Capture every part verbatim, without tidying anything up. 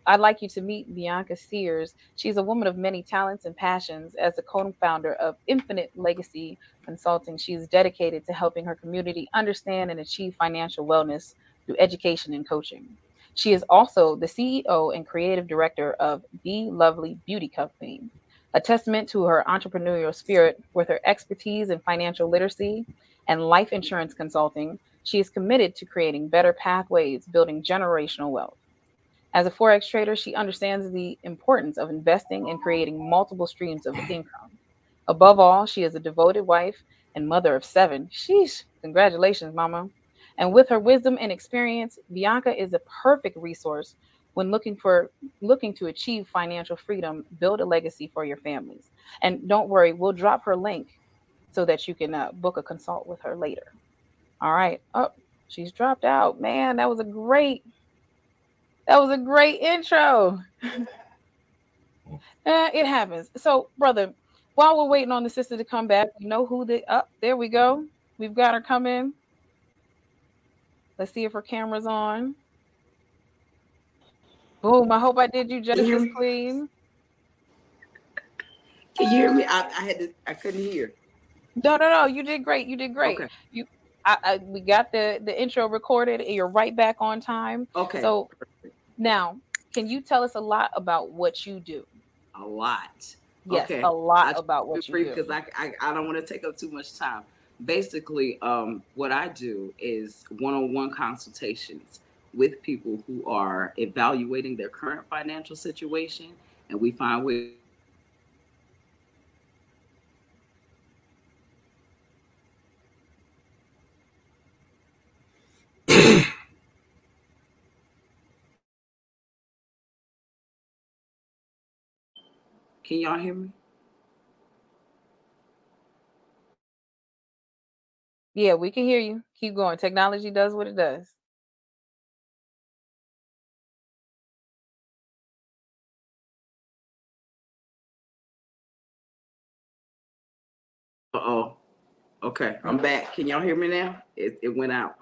I'd like you to meet Bianca Sears. She's a woman of many talents and passions. As the co-founder of Infinite Legacy Consulting, she is dedicated to helping her community understand and achieve financial wellness through education and coaching. She is also the C E O and creative director of Be Lovely Beauty Company, a testament to her entrepreneurial spirit. With her expertise in financial literacy and life insurance consulting, she is committed to creating better pathways, building generational wealth. As a Forex trader, she understands the importance of investing and creating multiple streams of income. Above all, she is a devoted wife and mother of seven. Sheesh, congratulations, Mama. And with her wisdom and experience, Bianca is a perfect resource when looking for looking to achieve financial freedom, build a legacy for your families. And don't worry, we'll drop her link so that you can uh, book a consult with her later. All right. Oh, she's dropped out. Man, that was a great that was a great intro. Uh, it happens. So, brother, while we're waiting on the sister to come back, we know who the up. There we go. We've got her coming. Let's see if her camera's on. Boom. I hope I did you Can you hear justice, me? Queen. Can you hear me? I, I had to. I couldn't hear. No, no, no. You did great. You did great. Okay. You, I, I, we got the the intro recorded, and you're right back on time. Okay. So now, can you tell us a lot about what you do? A lot. Yes, Okay. a lot I try about to be what you brief do. because I, I I don't want to take up too much time. Basically, um, what I do is one-on-one consultations with people who are evaluating their current financial situation, and we find ways to work together to help them achieve financial freedom and ultimately uh, financial wellness. So, can y'all hear me? Yeah, we can hear you. Keep going. Technology does what it does. Uh oh. Okay, I'm back. Can y'all hear me now? It, it went out.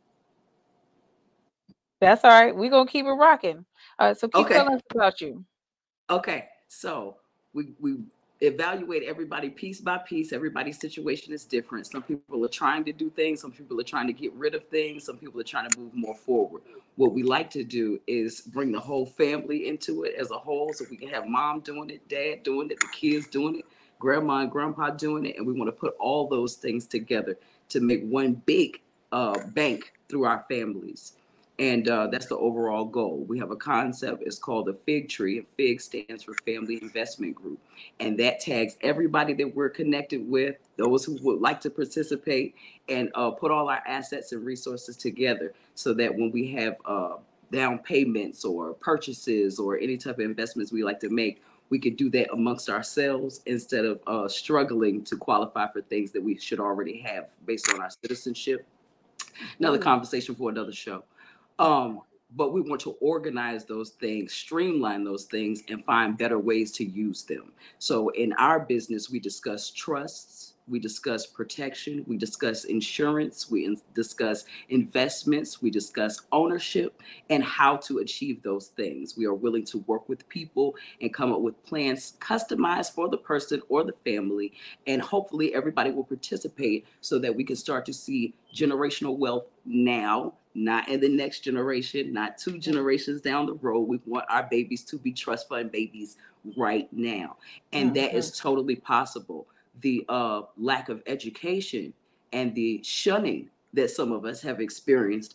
That's all right. We're gonna keep it rocking. Uh, so keep Okay. telling us about you. Okay, so we we evaluate everybody piece by piece. Everybody's situation is different. Some people are trying to do things. Some people are trying to get rid of things. Some people are trying to move more forward. What we like to do is bring the whole family into it as a whole, so we can have mom doing it, dad doing it, the kids doing it, grandma and grandpa doing it, and we want to put all those things together to make one big uh, bank through our families. And uh, that's the overall goal. We have a concept. It's called the Fig Tree, and FIG stands for Family Investment Group. And that tags everybody that we're connected with, those who would like to participate, and uh, put all our assets and resources together so that when we have uh, down payments or purchases or any type of investments we like to make, we could do that amongst ourselves instead of uh, struggling to qualify for things that we should already have based on our citizenship. Another Ooh. conversation for another show. Um, but we want to organize those things, streamline those things, and find better ways to use them. So in our business, we discuss trusts, we discuss protection, we discuss insurance, we in- discuss investments, we discuss ownership, and how to achieve those things. We are willing to work with people and come up with plans customized for the person or the family, and hopefully everybody will participate so that we can start to see generational wealth now, not in the next generation, not two generations down the road. We want our babies to be trust fund babies right now. And that Mm-hmm. is totally possible. The uh, lack of education and the shunning that some of us have experienced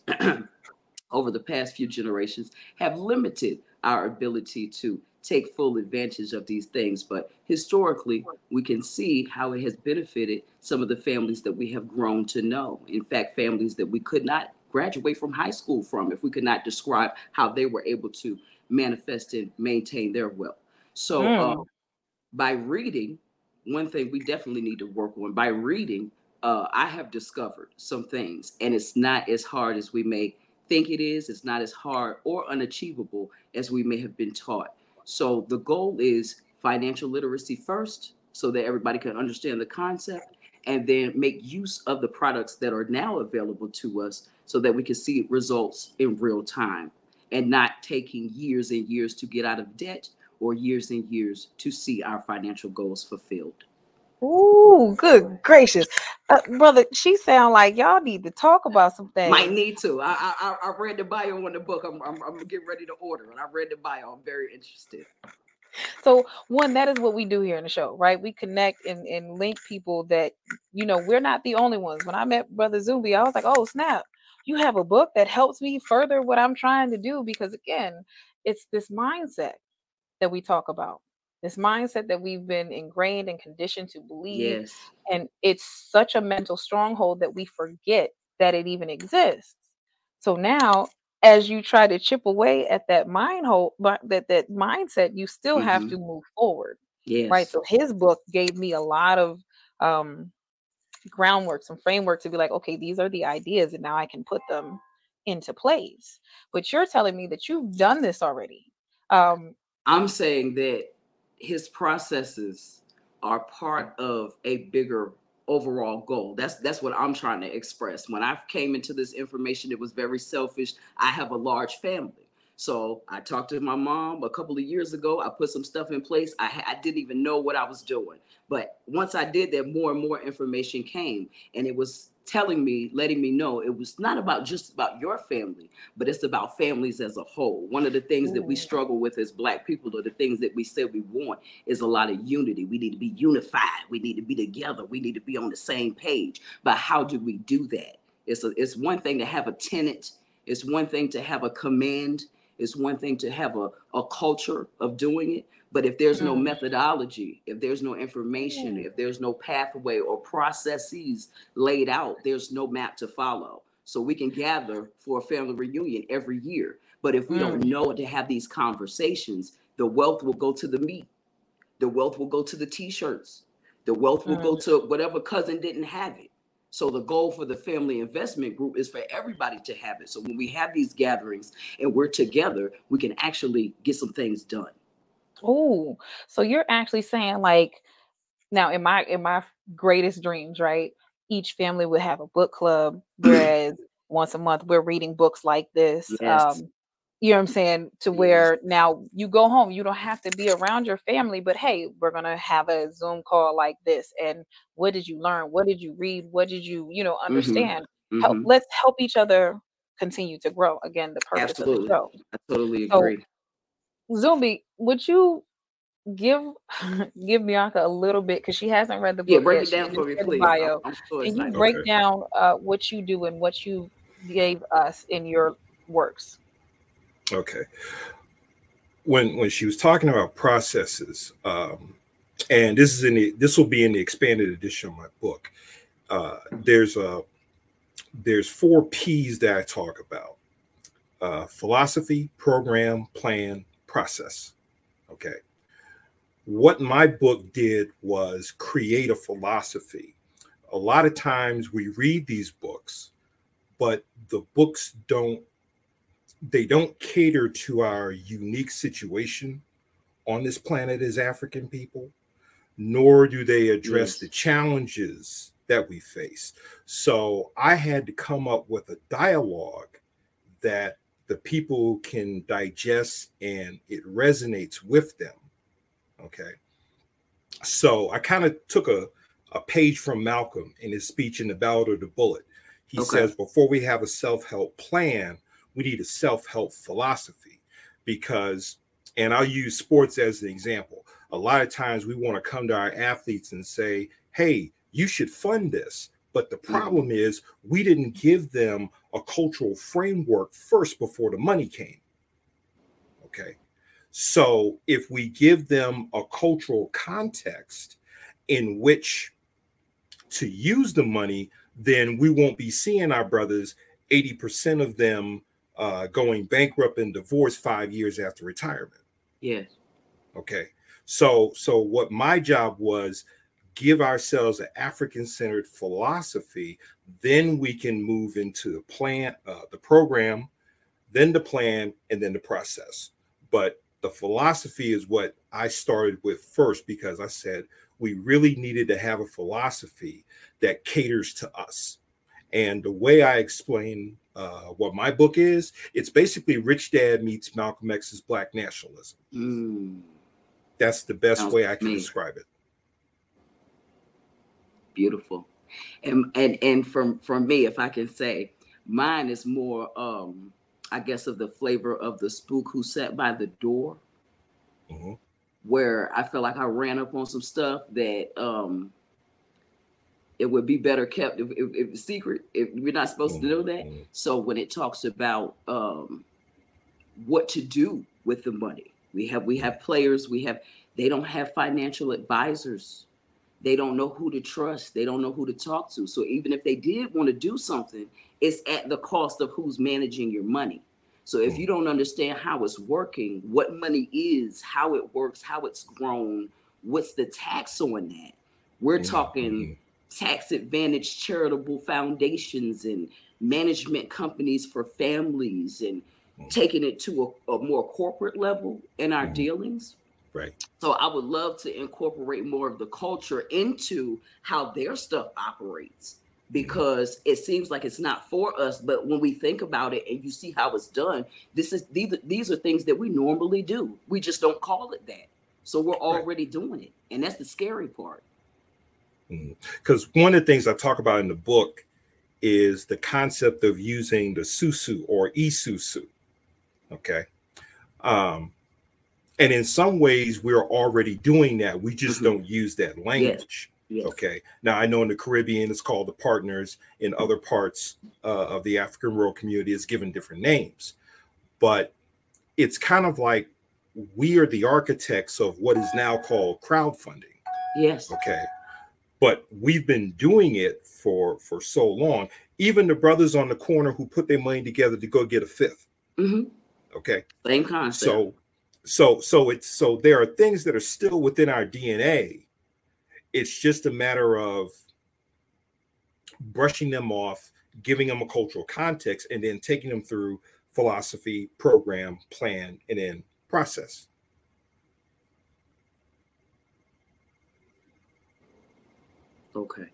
over the past few generations have limited our ability to take full advantage of these things. But historically, we can see how it has benefited some of the families that we have grown to know. In fact, families that we could not graduate from high school from if we could not describe how they were able to manifest and maintain their wealth. So, uh, Mm. by reading, one thing we definitely need to work on by reading, uh, I have discovered some things, and it's not as hard as we may think it is. It's not as hard or unachievable as we may have been taught. So the goal is financial literacy first, so that everybody can understand the concept, and then make use of the products that are now available to us, so that we can see results in real time. and not taking years and years to get out of debt or years and years to see our financial goals fulfilled. Ooh, good gracious. Uh, brother, she sound like y'all need to talk about some Might things. need to. I I, I read the bio on the book. I'm, I'm, I'm getting ready to order, and I read the bio. I'm very interested. So one, that is what we do here in the show, right? We connect and, and link people that, you know, we're not the only ones. When I met Brother Zumbi, I was like, oh, snap. You have a book that helps me further what I'm trying to do. Because again, it's this mindset that we talk about, this mindset that we've been ingrained and conditioned to believe. Yes. And it's such a mental stronghold that we forget that it even exists. So now, as you try to chip away at that mind hole, but that that mindset, you still have Mm-hmm. to move forward, right? Yes. So his book gave me a lot of um, groundwork, some framework to be like, okay, these are the ideas, and now I can put them into place. But you're telling me that you've done this already. Um, I'm saying that his processes are part of a bigger overall goal. That's that's what I'm trying to express. When I came into this information, it was very selfish. I have a large family. So I talked to my mom a couple of years ago. I put some stuff in place. I, I didn't even know what I was doing. But once I did that, more and more information came. And it was telling me, letting me know it was not about just about your family, but it's about families as a whole. One of the things that we Ooh. struggle with as Black people, or the things that we say we want, is a lot of unity. We need to be unified. We need to be together. We need to be on the same page. But how do we do that? It's, a, it's one thing to have a tenet. It's one thing to have a command. It's one thing to have a, a culture of doing it. But if there's no Mm. methodology, if there's no information, Mm. if there's no pathway or processes laid out, there's no map to follow. So we can gather for a family reunion every year. But if we don't Mm. know to have these conversations, the wealth will go to the meat. The wealth will go to the t-shirts. The wealth will go Mm. to whatever cousin didn't have it. So the goal for the family investment group is for everybody to have it. So when we have these gatherings and we're together, we can actually get some things done. Ooh, so you're actually saying like, now in my in my greatest dreams, right? Each family would have a book club, whereas once a month we're reading books like this. Yes. Um, you know what I'm saying? To Yes. where now you go home, you don't have to be around your family, but hey, we're gonna have a Zoom call like this. And what did you learn? What did you read? What did you, you know, Mm-hmm. understand? Help, Mm-hmm. let's help each other continue to grow. Again, the purpose of the Absolutely. show. I totally So, agree. Zumbi, would you give give Bianca a little bit because she hasn't read the Yeah, book break yet. it She down for just me, read the please. I'm, bio. I'm so Can you excited. break Okay. down uh, what you do and what you gave us in your works? Okay. When when she was talking about processes, um, and this is in the this will be in the expanded edition of my book. Uh, there's a there's four P's that I talk about: uh, philosophy, program, plan, process. Okay. What my book did was create a philosophy. A lot of times we read these books, but the books don't they don't cater to our unique situation on this planet as African people, nor do they address Yes. the challenges that we face. So I had to come up with a dialogue that the people can digest and it resonates with them. Okay. So I kind of took a, a page from Malcolm in his speech in The Ballad of the Bullet. He Okay. says, before we have a self-help plan, we need a self-help philosophy. Because, and I'll use sports as an example. A lot of times we want to come to our athletes and say, hey, you should fund this. But the problem mm-hmm. is we didn't give them a cultural framework first before the money came. Okay. So if we give them a cultural context in which to use the money, then we won't be seeing our brothers, eighty percent of them uh, going bankrupt and divorced five years after retirement. Yes. Okay. So, so what my job was, give ourselves an African-centered philosophy, then we can move into the plan, uh, the program, then the plan, and then the process. But the philosophy is what I started with first, because I said we really needed to have a philosophy that caters to us. And the way I explain uh, what my book is, it's basically Rich Dad meets Malcolm X's Black nationalism. Mm. That's the best Sounds way I can me. describe it. Beautiful. And and and from from me, if I can say, mine is more, um, I guess, of the flavor of the spook who sat by the door, Mm-hmm. where I feel like I ran up on some stuff that um, it would be better kept if, if, if it's secret. If we're not supposed Mm-hmm. to know that. So when it talks about um, what to do with the money, we have we have players. We have they don't have financial advisors. They don't know who to trust. They don't know who to talk to. So even if they did want to do something, it's at the cost of who's managing your money. So if you don't understand how it's working, what money is, how it works, how it's grown, what's the tax on that? We're talking tax advantage charitable foundations and management companies for families, and taking it to a, a more corporate level in our dealings. Right. So I would love to incorporate more of the culture into how their stuff operates, because it seems like it's not for us. But when we think about it and you see how it's done, this is these, these are things that we normally do. We just don't call it that. So we're already right. doing it. And that's the scary part. Because mm-hmm. one of the things I talk about in the book is the concept of using the susu or isusu. Okay. Um, And in some ways, we're already doing that. We just mm-hmm. don't use that language. Yes. Yes. Okay. Now, I know in the Caribbean, it's called the partners. In other parts uh, of the African rural community, it's given different names. But it's kind of like we are the architects of what is now called crowdfunding. Yes. Okay. But we've been doing it for, for so long. Even the brothers on the corner who put their money together to go get a fifth. Mm-hmm. Okay. Same concept. So So, so it's so there are things that are still within our D N A. It's just a matter of brushing them off, giving them a cultural context, and then taking them through philosophy, program, plan, and then process. Okay.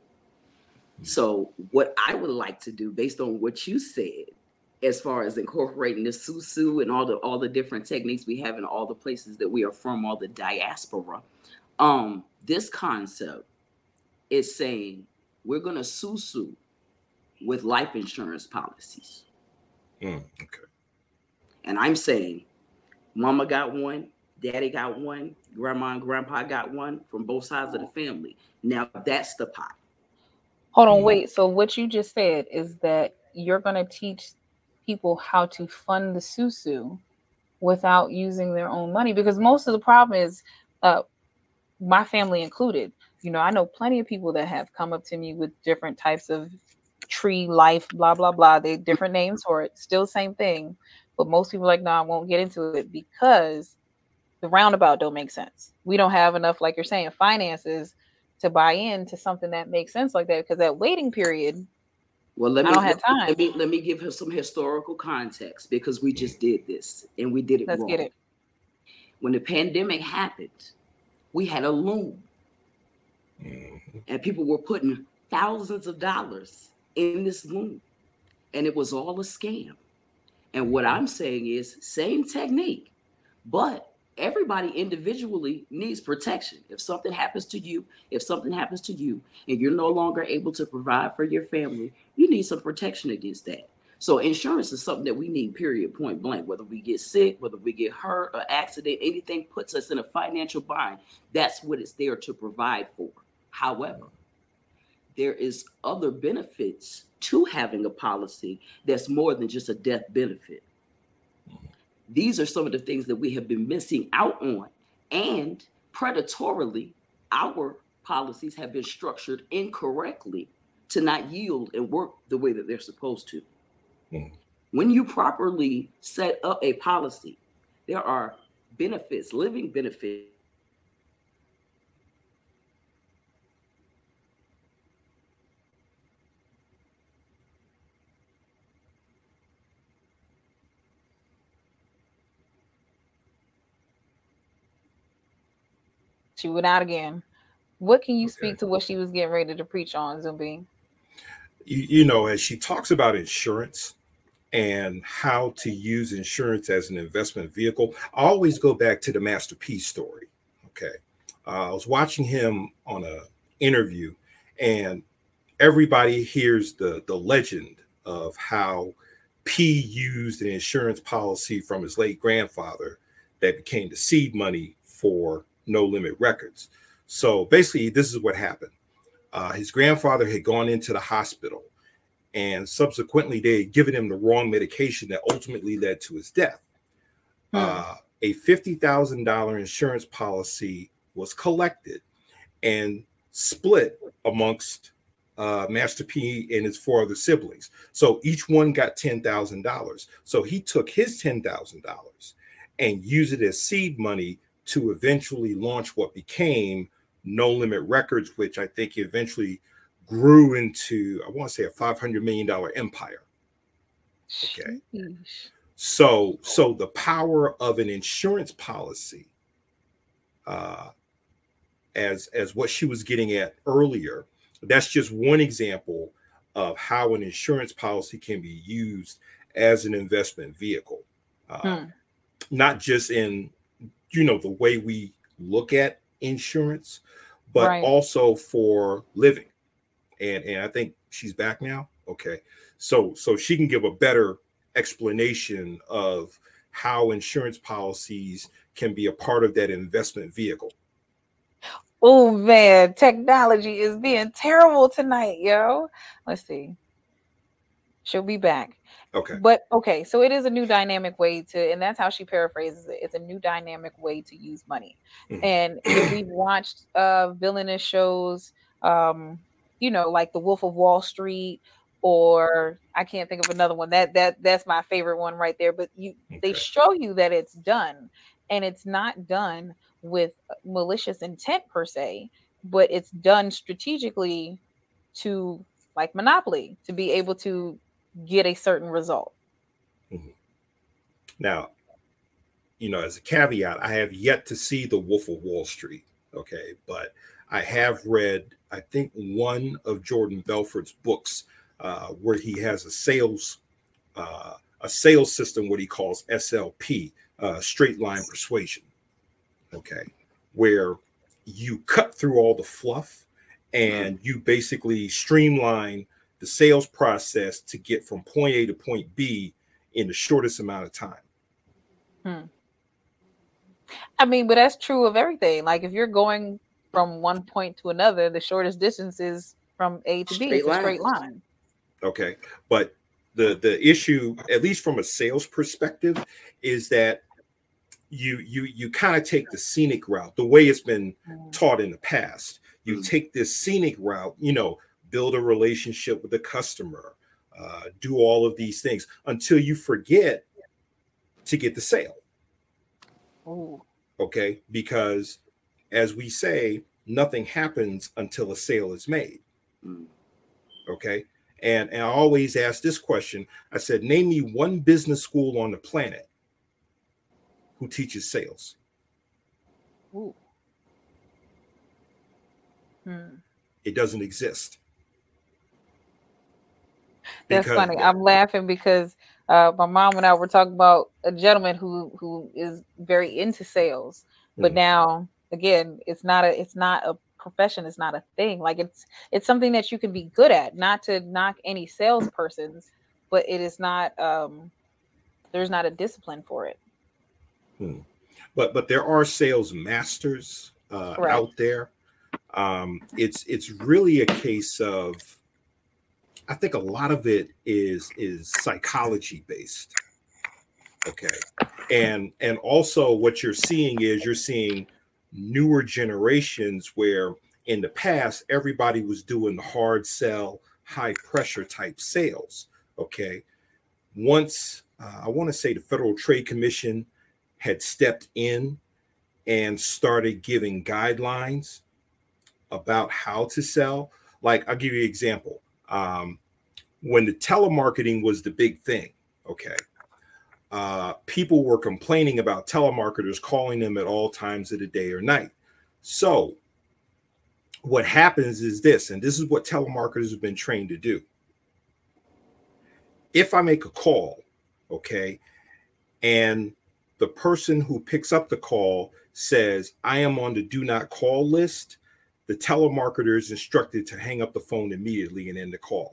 So what I would like to do, based on what you said, as far as incorporating the susu and all the all the different techniques we have in all the places that we are from, all the diaspora, um, this concept is saying we're gonna susu with life insurance policies. Mm, okay. And I'm saying, mama got one, daddy got one, grandma and grandpa got one from both sides of the family. Now that's the pot. Hold on, wait. So what you just said is that you're gonna teach people how to fund the susu without using their own money, because most of the problem is uh my family included. You know, I know plenty of people that have come up to me with different types of tree life, blah blah blah. They different names for it, still same thing, but most people are like, no, I won't get into it because the roundabout don't make sense. We don't have enough, like you're saying, finances to buy into something that makes sense like that, because that waiting period, Well, let me, I don't have time. Let me let me give her some historical context, because we just did this and we did it Let's wrong. get it. When the pandemic happened, we had a loan, mm-hmm. and people were putting thousands of dollars in this loan, and it was all a scam. And what I'm saying is same technique, but everybody individually needs protection. If something happens to you, if something happens to you and you're no longer able to provide for your family, you need some protection against that. So insurance is something that we need, period, point blank. Whether we get sick, whether we get hurt or accident, anything puts us in a financial bind, that's what it's there to provide for. However, there is other benefits to having a policy that's more than just a death benefit. These are some of the things that we have been missing out on, and predatorily, our policies have been structured incorrectly to not yield and work the way that they're supposed to. Mm. When you properly set up a policy, there are benefits, living benefits. She went out again. What can you Okay. speak to what she was getting ready to preach on, Zumbi? You, you know, as she talks about insurance, and how to use insurance as an investment vehicle, I always go back to the Master P story. Okay. Uh, I was watching him on a interview, and everybody hears the, the legend of how P used an insurance policy from his late grandfather that became the seed money for No Limit Records. So basically, this is what happened. Uh, his grandfather had gone into the hospital, and subsequently they had given him the wrong medication that ultimately led to his death. Hmm. Uh, a fifty thousand dollars insurance policy was collected and split amongst uh, Master P and his four other siblings. So each one got ten thousand dollars. So he took his ten thousand dollars and used it as seed money to eventually launch what became No Limit Records, which I think eventually grew into, I want to say, a five hundred million dollars empire. Okay. Sheesh. So, so the power of an insurance policy, uh, as, as what she was getting at earlier, that's just one example of how an insurance policy can be used as an investment vehicle. Uh, hmm. Not just in, you know, the way we look at insurance, but right. also for living. And, and I think she's back now. Okay. So, so she can give a better explanation of how insurance policies can be a part of that investment vehicle. Oh man, technology is being terrible tonight, yo. Let's see. She'll be back. Okay. But okay, so it is a new dynamic way to, and that's how she paraphrases it. It's a new dynamic way to use money. Mm-hmm. And if we've watched uh villainous shows, um, you know, like The Wolf of Wall Street, or I can't think of another one. That that that's my favorite one right there. But you okay. they show you that it's done, and it's not done with malicious intent per se, but it's done strategically to, like Monopoly, to be able to get a certain result. Mm-hmm. Now, you know, as a caveat, I have yet to see The Wolf of Wall Street. Okay, but I have read, I think, one of Jordan Belfort's books uh, where he has a sales uh, a sales system, what he calls S L P, uh, straight line persuasion. Okay, where you cut through all the fluff and you basically streamline the sales process to get from point A to point B in the shortest amount of time. Hmm. I mean, but that's true of everything. Like if you're going from one point to another, the shortest distance is from A to B. Straight it's a straight line. Okay. But the, the issue, at least from a sales perspective, is that you you you kind of take the scenic route, the way it's been mm. taught in the past. You mm. take this scenic route, you know, build a relationship with the customer, uh, do all of these things until you forget to get the sale. Ooh. Okay, because as we say, nothing happens until a sale is made. Mm. Okay, and, and I always ask this question. I said, name me one business school on the planet who teaches sales. Ooh. Hmm. It doesn't exist. That's because, funny. I'm laughing because uh, my mom and I were talking about a gentleman who who is very into sales, but mm. now again, it's not a it's not a profession. It's not a thing. Like it's it's something that you can be good at. Not to knock any salespersons, but it is not. Um, there's not a discipline for it. Hmm. But but there are sales masters uh, right. out there. Um, it's it's really a case of, I think a lot of it is is psychology based. Okay, and and also what you're seeing is you're seeing newer generations where in the past everybody was doing the hard sell, high pressure type sales. Okay, once uh, I want to say the Federal Trade Commission had stepped in and started giving guidelines about how to sell. Like, I'll give you an example. Um, when the telemarketing was the big thing, okay, uh, people were complaining about telemarketers calling them at all times of the day or night. So what happens is this, and this is what telemarketers have been trained to do. If I make a call okay, and the person who picks up the call says, I am on the do not call list, the telemarketer is instructed to hang up the phone immediately and end the call.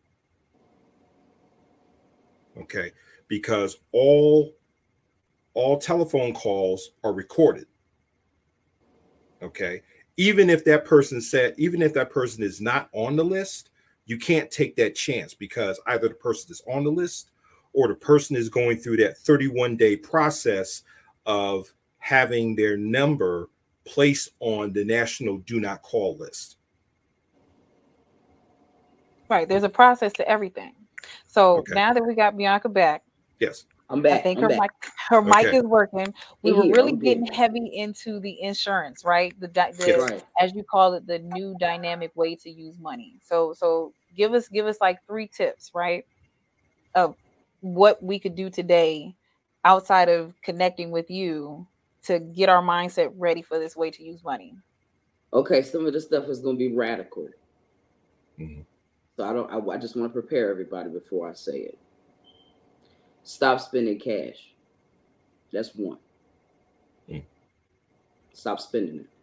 Okay, because all all telephone calls are recorded. Okay, even if that person said, even if that person is not on the list, you can't take that chance, because either the person is on the list or the person is going through that thirty-one day process of having their number placed on the national do not call list. Right. There's a process to everything. So Okay. now that we got Bianca back, Yes. I'm back. I think I'm her back. mic, her mic Okay. is working. We In were here, really I'm getting good. heavy into the insurance, right? The, di- the Yes. Right. as you call it, the new dynamic way to use money. So so give us give us like three tips, right, of what we could do today outside of connecting with you to get our mindset ready for this way to use money. Okay, some of the stuff is going to be radical. Mm-hmm. So I don't. I, I just want to prepare everybody before I say it. Stop spending cash. That's one. Mm. Stop spending it.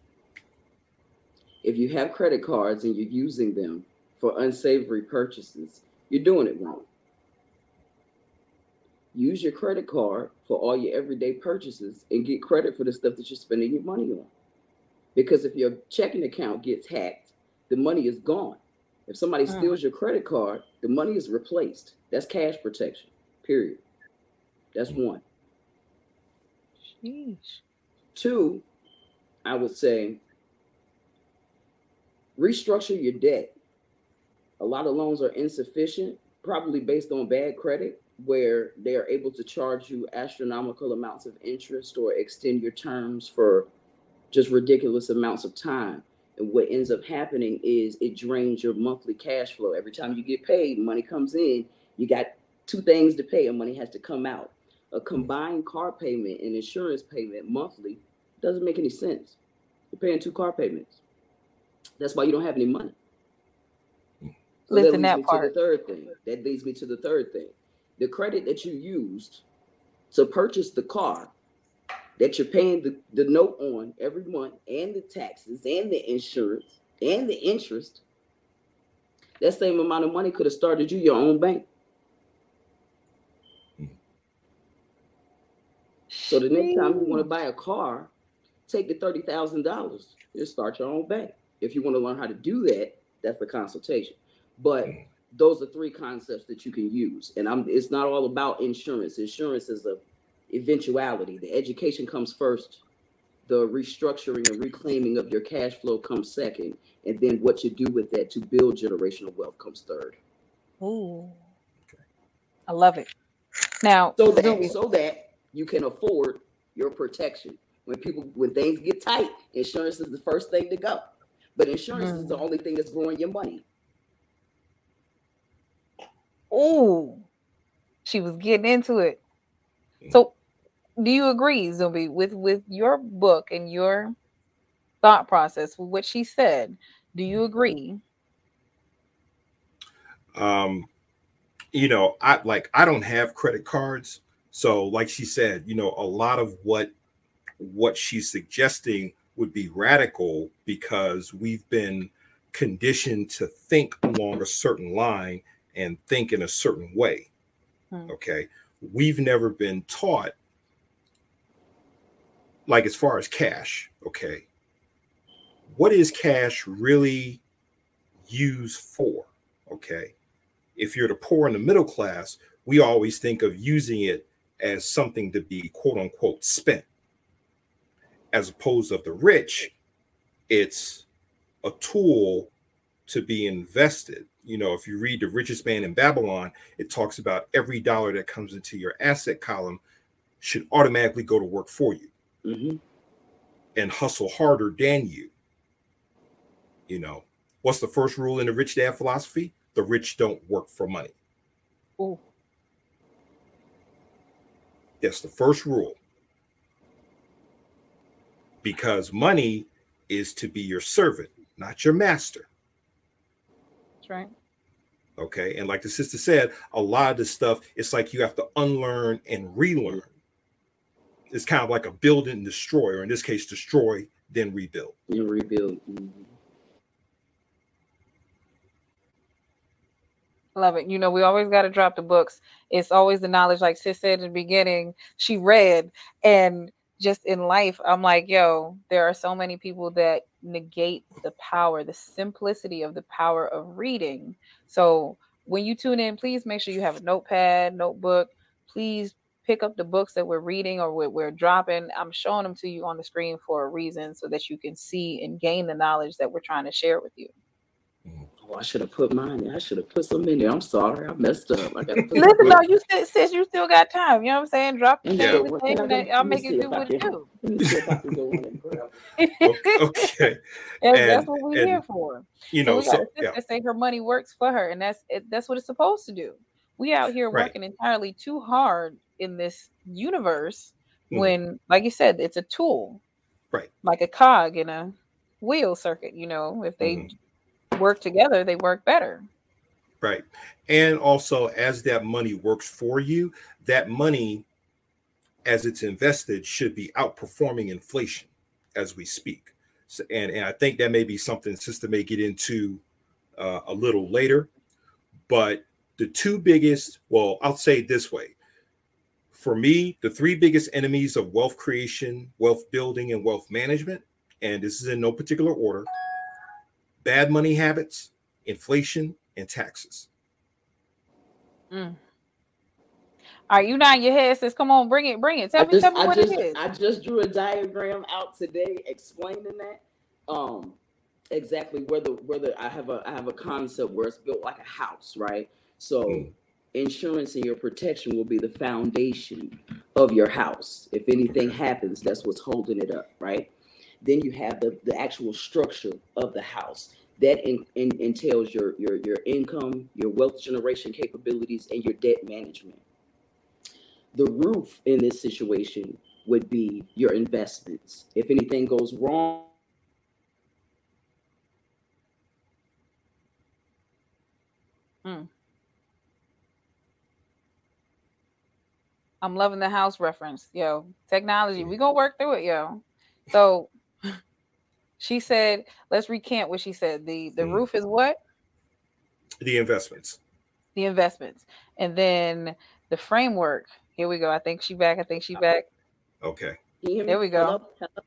If you have credit cards and you're using them for unsavory purchases, you're doing it wrong. Use your credit card for all your everyday purchases and get credit for the stuff that you're spending your money on. Because if your checking account gets hacked, the money is gone. If somebody Mm. steals your credit card, the money is replaced. That's cash protection, period. That's one. Sheesh. Two, I would say restructure your debt. A lot of loans are insufficient, probably based on bad credit, where they are able to charge you astronomical amounts of interest or extend your terms for just ridiculous amounts of time. And what ends up happening is it drains your monthly cash flow. Every time you get paid, money comes in, you got two things to pay and money has to come out. A combined car payment and insurance payment monthly doesn't make any sense. You're paying two car payments. That's why you don't have any money. So that Listen, leads that me to part. the third thing. That leads me to the third thing. The credit that you used to purchase the car that you're paying the, the note on every month, and the taxes and the insurance and the interest, that same amount of money could have started you your own bank. So the next time you want to buy a car, take the thirty thousand dollars and start your own bank. If you want to learn how to do that, that's the consultation. But those are three concepts that you can use. And I'm it's not all about insurance. Insurance is a eventuality. The education comes first. The restructuring and reclaiming of your cash flow comes second. And then what you do with that to build generational wealth comes third. Ooh. I love it. Now, So that, Zumbi, so that you can afford your protection. When people, when things get tight, insurance is the first thing to go. But insurance Mm. is the only thing that's growing your money. ooh, she was getting into it. So, do you agree, Zumbi, with with your book and your thought process with what she said? Do you agree? Um, you know, I like I don't have credit cards, so like she said, you know, a lot of what what she's suggesting would be radical because we've been conditioned to think along a certain line and think in a certain way. Hmm. Okay, we've never been taught, like, as far as cash. Okay, what is cash really used for? Okay, if you're the poor and the middle class, we always think of using it as something to be quote unquote spent. As opposed to the rich, it's a tool to be invested. You know, if you read The Richest Man in Babylon, it talks about every dollar that comes into your asset column should automatically go to work for you Mm-hmm. and hustle harder than you. You know, what's the first rule in the Rich Dad philosophy? The rich don't work for money. Ooh. That's the first rule. Because money is to be your servant, not your master. That's right. Okay. And like the sister said, a lot of this stuff, it's like you have to unlearn and relearn. It's kind of like a build and destroy, or in this case, destroy, then rebuild. You rebuild. Mm-hmm. Love it. You know, we always got to drop the books. It's always the knowledge, like Sis said in the beginning, she read. And just in life, I'm like, yo, there are so many people that negate the power, the simplicity of the power of reading. So when you tune in, please make sure you have a notepad, notebook. Please pick up the books that we're reading or we're, we're dropping. I'm showing them to you on the screen for a reason so that you can see and gain the knowledge that we're trying to share with you. Oh, I should have put mine in. I should have put some in there. I'm sorry. I messed up. I gotta put Listen, no, you st- sis, you still got time. You know what I'm saying? Drop the yeah. thing, the thing, and then I'll make it do what it do. Let me see if I can go in and grab. Okay. And, And- that's what we're and, here for. You So know, we got so a sister yeah, say her money works for her, and that's it, that's what it's supposed to do. We out here Right. working entirely too hard in this universe Mhm. when, like you said, it's a tool, Right. like a cog in a wheel circuit. You know, if they Mhm. work together, they work better. Right. And also, as that money works for you, that money, as it's invested, should be outperforming inflation as we speak. So, and, and I think that may be something Sister may get into uh, a little later. But the two biggest, well, I'll say it this way. For me, the three biggest enemies of wealth creation, wealth building, and wealth management, and this is in no particular order: bad money habits, inflation, and taxes. Mm. Are you nodding your head? Says, "Come on, bring it, bring it. Tell I me, just, tell me I what just, it is." I just drew a diagram out today explaining that. Um, exactly whether whether I have a I have a concept where it's built like a house, right? So Mm. insurance and your protection will be the foundation of your house. If anything happens, that's what's holding it up, right? Then you have the, the actual structure of the house that in, in, entails your, your your income, your wealth generation capabilities, and your debt management. The roof in this situation would be your investments. If anything goes wrong, Mm. I'm loving the house reference, yo. Technology, we gonna work through it, yo. So she said, let's recant what she said. The the Mm. roof is what? The investments. The investments. And then the framework. Here we go. I think she back. I think she back. Okay. can you hear me? There we go. Hello? Hello?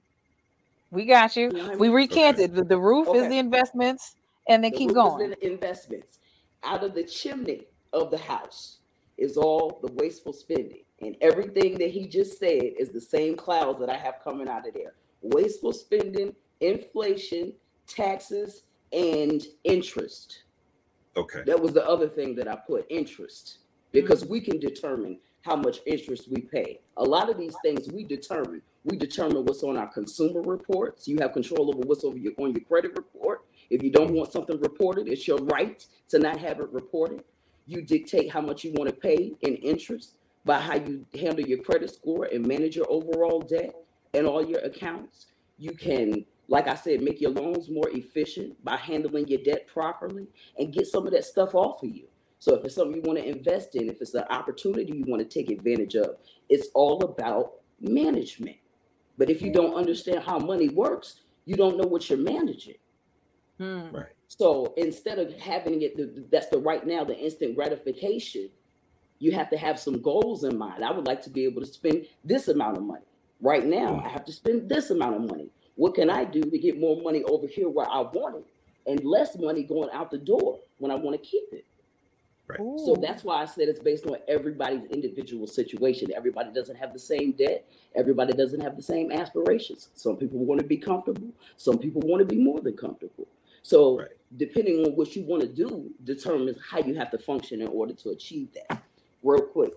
We got you. Can you hear We me? recanted. The, the roof is Okay. the investments, and then The keep roof is going. the investments. Out of the chimney of the house is all the wasteful spending. And everything that he just said is the same clouds that I have coming out of there. Wasteful spending, inflation, taxes, and interest. Okay. That was the other thing that I put, interest, because we can determine how much interest we pay. A lot of these things we determine. We determine what's on our consumer reports. You have control over what's over your, on your credit report. If you don't want something reported, it's your right to not have it reported. You dictate how much you want to pay in interest by how you handle your credit score and manage your overall debt and all your accounts. You can, like I said, make your loans more efficient by handling your debt properly and get some of that stuff off of you. So if it's something you want to invest in, if it's an opportunity you want to take advantage of, it's all about management. But if you don't understand how money works, you don't know what you're managing. Hmm. Right. So instead of having it, that's the right now, the instant gratification, you have to have some goals in mind. I would like to be able to spend this amount of money. Right now, I have to spend this amount of money. What can I do to get more money over here where I want it and less money going out the door when I want to keep it? Right. So that's why I said it's based on everybody's individual situation. Everybody doesn't have the same debt. Everybody doesn't have the same aspirations. Some people want to be comfortable. Some people want to be more than comfortable. So Right. depending on what you want to do determines how you have to function in order to achieve that. Real quick.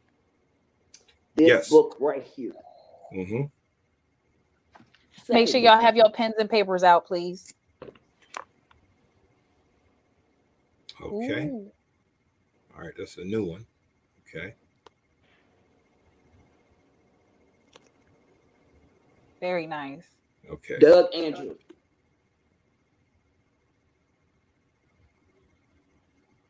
This Yes. book right here. Mm-hmm. Make sure y'all have your pens and papers out, please. Okay. Ooh. All right. That's a new one. Okay. Very nice. Okay. Doug Andrew.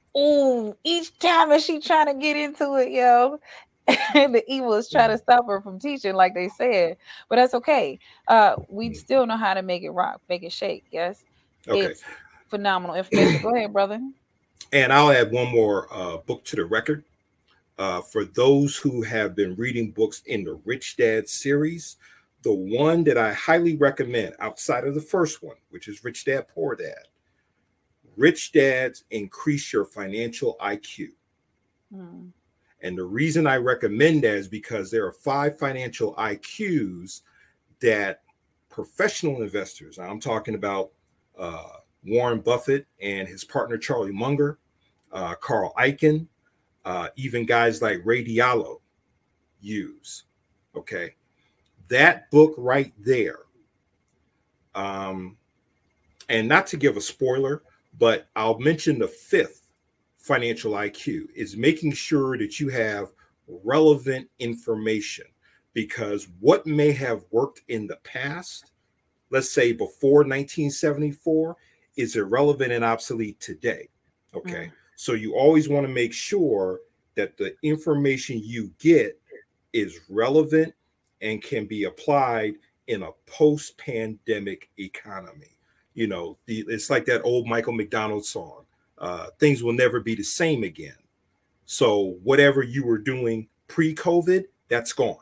Ooh, each time as she trying to get into it, yo, and the evil is trying to stop her from teaching, like they said. But that's okay. Uh, we still know how to make it rock, make it shake. Yes, Okay. it's phenomenal information. Go ahead, brother. And I'll add one more uh, book to the record. Uh, for those who have been reading books in the Rich Dad series, the one that I highly recommend outside of the first one, which is Rich Dad, Poor Dad, Rich Dads Increase Your Financial I Q. Hmm. And the reason I recommend that is because there are five financial I Qs that professional investors, I'm talking about uh, Warren Buffett and his partner Charlie Munger, uh, Carl Icahn, uh, even guys like Ray Diallo use. Okay. That book right there. Um, and not to give a spoiler, but I'll mention the fifth financial I Q is making sure that you have relevant information, because what may have worked in the past, let's say before nineteen seventy-four, is irrelevant and obsolete today. Okay. Mm. So you always want to make sure that the information you get is relevant and can be applied in a post-pandemic economy. You know, the, it's like that old Michael McDonald song, uh, things will never be the same again. So whatever you were doing pre-COVID, that's gone.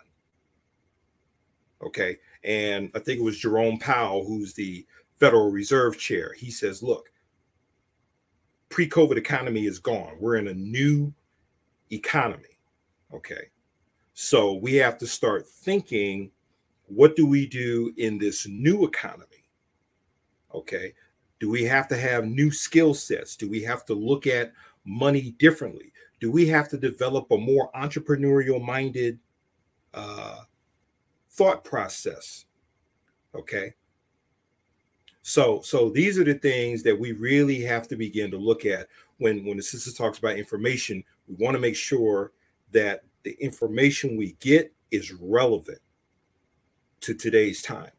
Okay. And I think it was Jerome Powell, who's the Federal Reserve chair. He says, look, pre-COVID economy is gone. We're in a new economy. Okay. So we have to start thinking, what do we do in this new economy? Okay. Do we have to have new skill sets? Do we have to look at money differently? Do we have to develop a more entrepreneurial minded uh, thought process? Okay. So, so these are the things that we really have to begin to look at when, when the sister talks about information. We want to make sure that the information we get is relevant to today's time.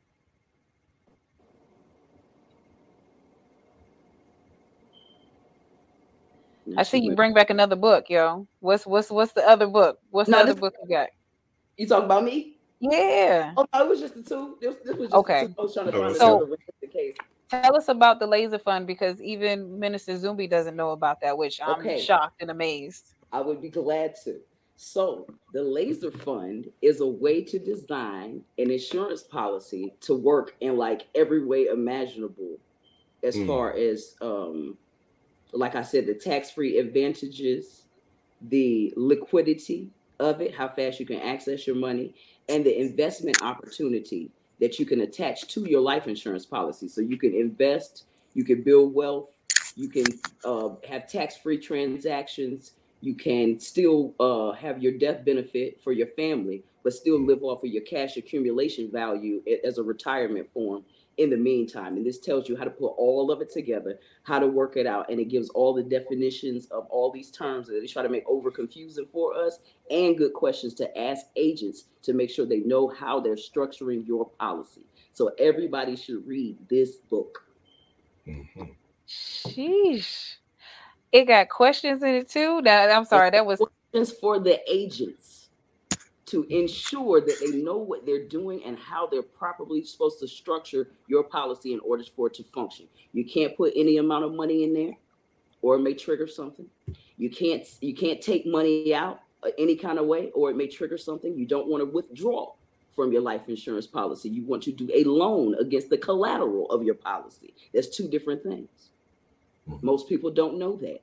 I see you bring back another book, yo. What's what's what's the other book? What's no, the other this, book you got? You talking about me? Yeah. Oh, no, it was just the two. This, this was just okay. the two. I was trying to find so, the case. Tell us about the Laser Fund, because even Minister Zumbi doesn't know about that, which I'm okay. shocked and amazed. I would be glad to. So the Laser Fund is a way to design an insurance policy to work in like every way imaginable, as mm. far as um, like I said, the tax-free advantages, the liquidity of it, how fast you can access your money, and the investment opportunity that you can attach to your life insurance policy. So you can invest, you can build wealth, you can uh, have tax-free transactions, you can still uh, have your death benefit for your family, but still live off of your cash accumulation value as a retirement form in the meantime. And this tells you how to put all of it together, how to work it out. And it gives all the definitions of all these terms that they try to make over confusing for us, and good questions to ask agents to make sure they know how they're structuring your policy. So everybody should read this book. Mm-hmm. Sheesh. It got questions in it too. That I'm sorry, that was questions for the agents to ensure that they know what they're doing and how they're properly supposed to structure your policy in order for it to function. You can't put any amount of money in there, or it may trigger something. You can't you can't take money out any kind of way, or it may trigger something. You don't want to withdraw from your life insurance policy. You want to do a loan against the collateral of your policy. There's two different things. Most people don't know that.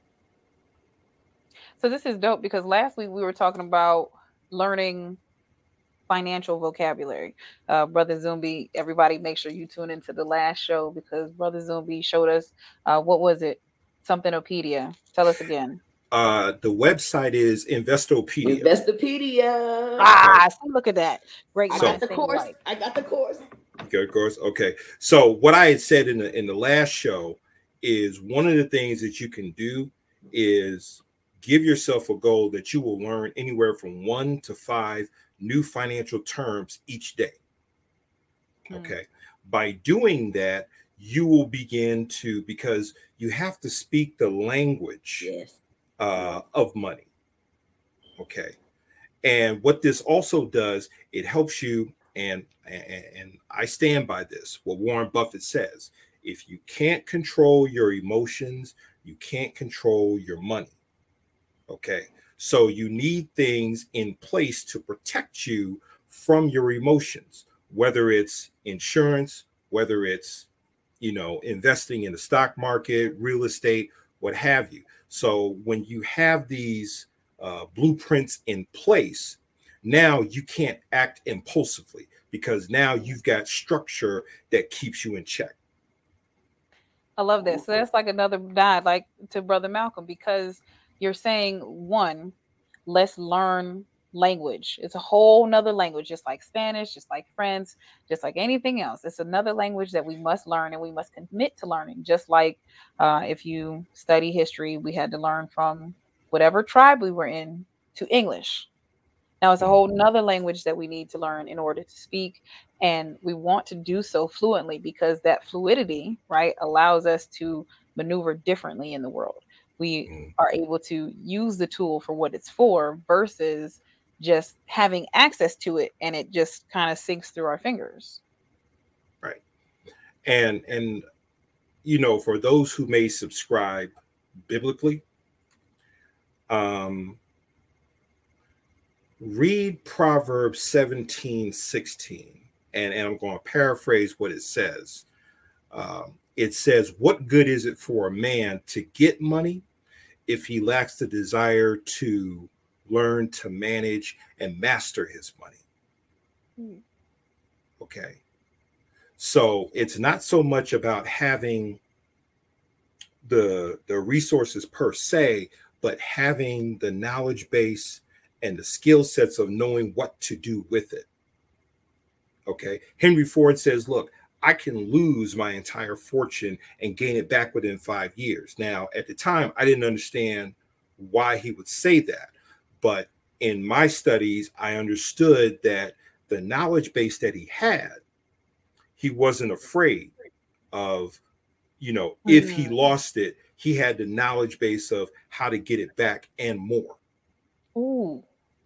So this is dope, because last week we were talking about learning financial vocabulary. Uh, Brother Zumbi, everybody make sure you tune into the last show, because Brother Zumbi showed us, uh, what was it? Somethinopedia. Tell us again. Uh, the website is Investopedia. Investopedia. Ah, so look at that. Great. I got the course. Right. I got the course. Good course. Okay. So what I had said in the in the last show is, one of the things that you can do is give yourself a goal that you will learn anywhere from one to five new financial terms each day. Okay. Mm. By doing that, you will begin to, because you have to speak the language Yes. uh, of money. Okay. And what this also does, it helps you, and, and and I stand by this, what Warren Buffett says: if you can't control your emotions, you can't control your money. Okay. So you need things in place to protect you from your emotions, whether it's insurance, whether it's, you know, investing in the stock market, real estate, what have you. So when you have these uh, blueprints in place, now you can't act impulsively, because now you've got structure that keeps you in check. I love that. So that's like another nod, like to Brother Malcolm, because you're saying, one, let's learn language. It's a whole nother language, just like Spanish, just like French, just like anything else. It's another language that we must learn, and we must commit to learning. Just like uh, if you study history, we had to learn from whatever tribe we were in to English. Now it's a whole nother language that we need to learn in order to speak. And we want to do so fluently, because that fluidity, right, allows us to maneuver differently in the world. We Mm, are able to use the tool for what it's for versus just having access to it and it just kind of sinks through our fingers. right. And and you know, for those who may subscribe biblically, um, read Proverbs seventeen sixteen, and, and I'm going to paraphrase what it says. Um, it says, "What good is it for a man to get money if he lacks the desire to learn to manage and master his money?" Hmm. Okay. So it's not so much about having the the resources per se, but having the knowledge base and the skill sets of knowing what to do with it. Okay. Henry Ford says, look, I can lose my entire fortune and gain it back within five years. Now, at the time, I didn't understand why he would say that. But in my studies, I understood that the knowledge base that he had, he wasn't afraid of, you know, if he Mhm. lost it, he had the knowledge base of how to get it back and more. Ooh.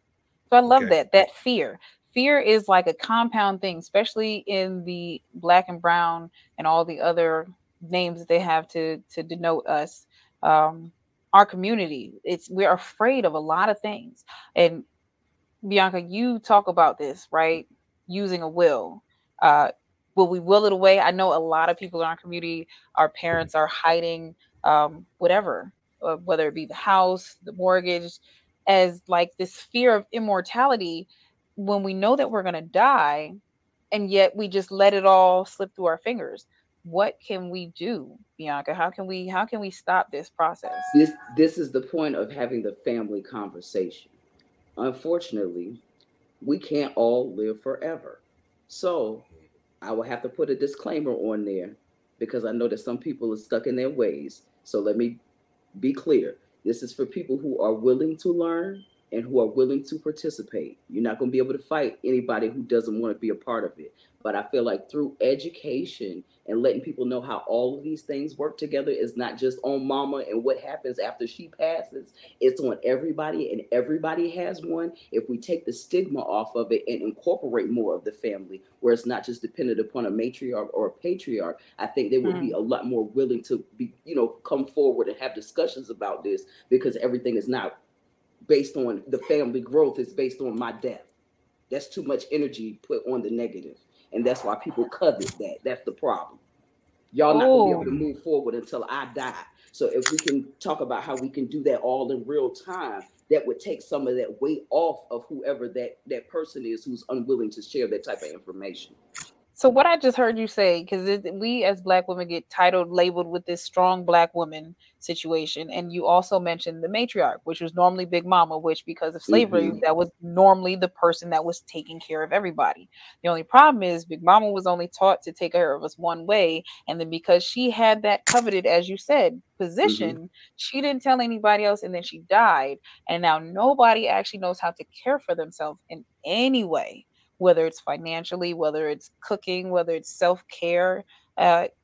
So I love Okay. that. That fear. Fear is like a compound thing, especially in the black and brown and all the other names that they have to to denote us. Um, our community. It's we're afraid of a lot of things. And Bianca, you talk about this, right? Using a will. Uh, will we will it away? I know a lot of people in our community, our parents are hiding um, whatever, uh, whether it be the house, the mortgage, as like this fear of immortality when we know that we're going to die, and yet we just let it all slip through our fingers. What can we do, Bianca? How can we how can we stop this process? This this is the point of having the family conversation. Unfortunately, we can't all live forever. So I will have to put a disclaimer on there because I know that some people are stuck in their ways. So let me be clear. This is for people who are willing to learn and who are willing to participate. You're not going to be able to fight anybody who doesn't want to be a part of it. But I feel like through education and letting people know how all of these things work together is not just on mama and what happens after she passes. It's on everybody, and everybody has one. If we take the stigma off of it and incorporate more of the family, where it's not just dependent upon a matriarch or a patriarch, I think they would be Mm. a lot more willing to be, you know, come forward and have discussions about this, because everything is not based on the family growth, it's based on my death. That's too much energy put on the negative. And that's why people covet that. That's the problem. Y'all not gonna be able Oh, to move forward until I die. So if we can talk about how we can do that all in real time, that would take some of that weight off of whoever that that person is who's unwilling to share that type of information. so what I just heard you say, because we as Black women get titled, labeled with this strong Black woman situation, and you also mentioned the matriarch, which was normally Big Mama, which because of slavery, Mm-hmm. that was normally the person that was taking care of everybody. The only problem is Big Mama was only taught to take care of us one way, and then because she had that coveted, as you said, Mm-hmm. position, she didn't tell anybody else, and then she died, and now nobody actually knows how to care for themselves in any way, whether it's financially, whether it's cooking, whether it's self care. Uh,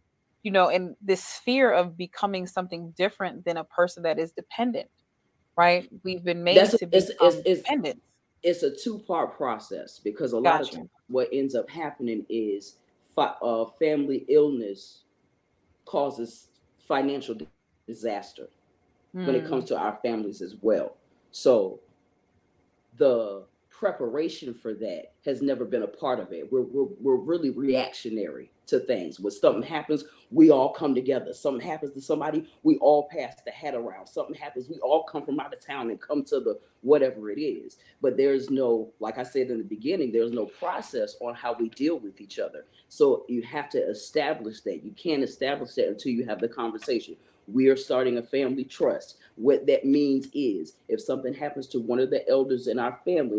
you know, and this fear of becoming something different than a person that is dependent, right? We've been made That's to it's it's become it's dependent. it's a two part process, because a lot of Got times you. what ends up happening is fi- uh, family illness causes financial disaster when it comes Mm, to our families as well. So the preparation for that has never been a part of it. We're, we're, we're really reactionary to things. When something happens, we all come together. Something happens to somebody, we all pass the hat around. Something happens, we all come from out of town and come to the whatever it is. But there's no, like I said in the beginning, there's no process on how we deal with each other. So you have to establish that. You can't establish that until you have the conversation. We are starting a family trust. What that means is, if something happens to one of the elders in our family.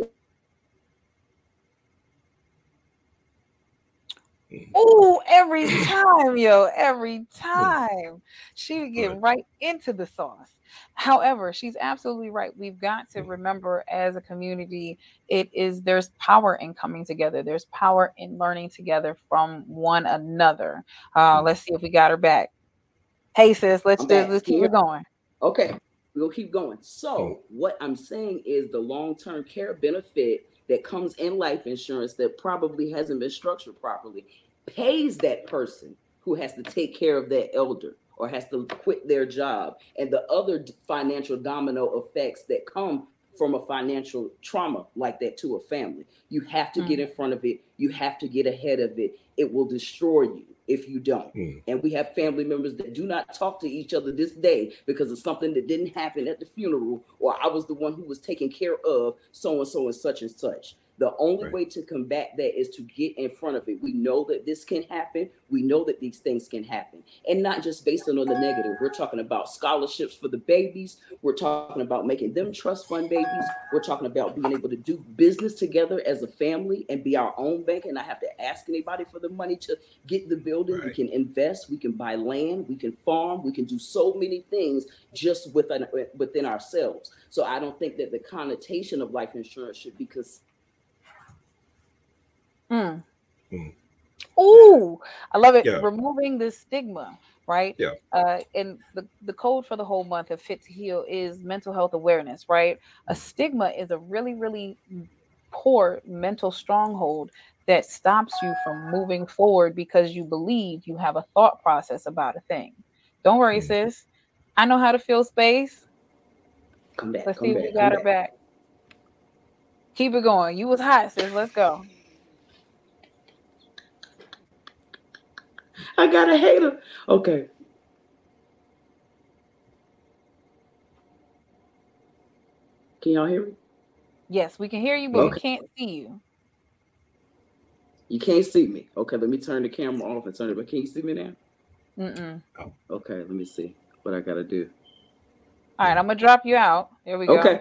oh, every time, yo, every time she would get right into the sauce. However, she's absolutely right. We've got to remember as a community, it is there's power in coming together. There's power in learning together from one another. Uh, let's see if we got her back. Hey sis, let's I'm just back. let's keep it going. Okay, we'll keep going. So what I'm saying is, the long-term care benefit that comes in life insurance that probably hasn't been structured properly pays that person who has to take care of that elder or has to quit their job, and the other financial domino effects that come from a financial trauma like that to a family. You have to get Mm. in front of it. You have to get ahead of it. It will destroy you if you don't. Mm. And we have family members that do not talk to each other this day because of something that didn't happen at the funeral, or I was the one who was taken care of so and so and such and such. The only Right. way to combat that is to get in front of it. We know that this can happen. We know that these things can happen. And not just based on the negative. We're talking about scholarships for the babies. We're talking about making them trust fund babies. We're talking about being able to do business together as a family and be our own bank and not have to ask anybody for the money to get the building. Right. We can invest. We can buy land. We can farm. We can do so many things just within, within ourselves. So I don't think that the connotation of life insurance should be because. Mm. Mm. Ooh, I love it. Yeah. Removing the stigma, right? Yeah. Uh, and the, the code for the whole month of Fit to Heal is mental health awareness, right? A stigma is a really, really poor mental stronghold that stops you from moving forward because you believe you have a thought process about a thing. Don't worry, Mm. sis. I know how to fill space. Come back, Let's come see if back, we come got her back. back. Keep it going. You was hot, sis. Let's go. I got a hater. Okay. Can y'all hear me? Yes, we can hear you, but we Okay. can't see you. You can't see me. Okay, let me turn the camera off and turn it back. Can you see me now? Mm-mm. Okay, let me see what I gotta do. All right, I'm gonna drop you out. There we go. Okay.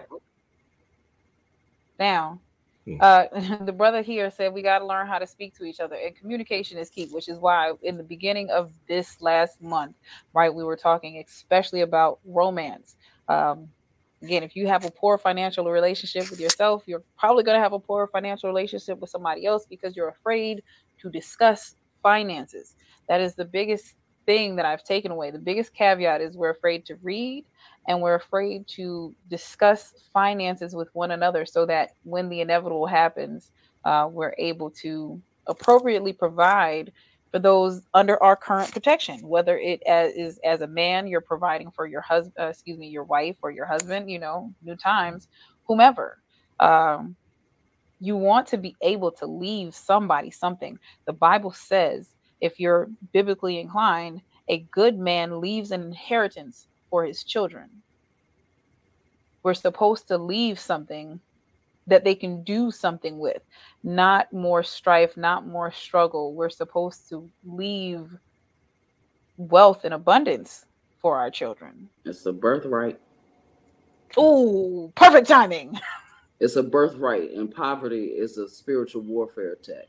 Now, Hmm. uh, the brother here said we got to learn how to speak to each other, and communication is key, which is why in the beginning of this last month, right, we were talking especially about romance. Um, again, if you have a poor financial relationship with yourself, you're probably going to have a poor financial relationship with somebody else because you're afraid to discuss finances. That is the biggest thing that I've taken away. The biggest caveat is we're afraid to read and we're afraid to discuss finances with one another so that when the inevitable happens, uh, we're able to appropriately provide for those under our current protection, whether it as, is as a man, you're providing for your husband, uh, excuse me, your wife or your husband, you know, new times, whomever. Um, you want to be able to leave somebody something. The Bible says, if you're biblically inclined, a good man leaves an inheritance for his children. We're supposed to leave something that they can do something with, not more strife, not more struggle. We're supposed to leave wealth and abundance for our children. It's a birthright. Ooh, perfect timing. It's a birthright, and poverty is a spiritual warfare attack.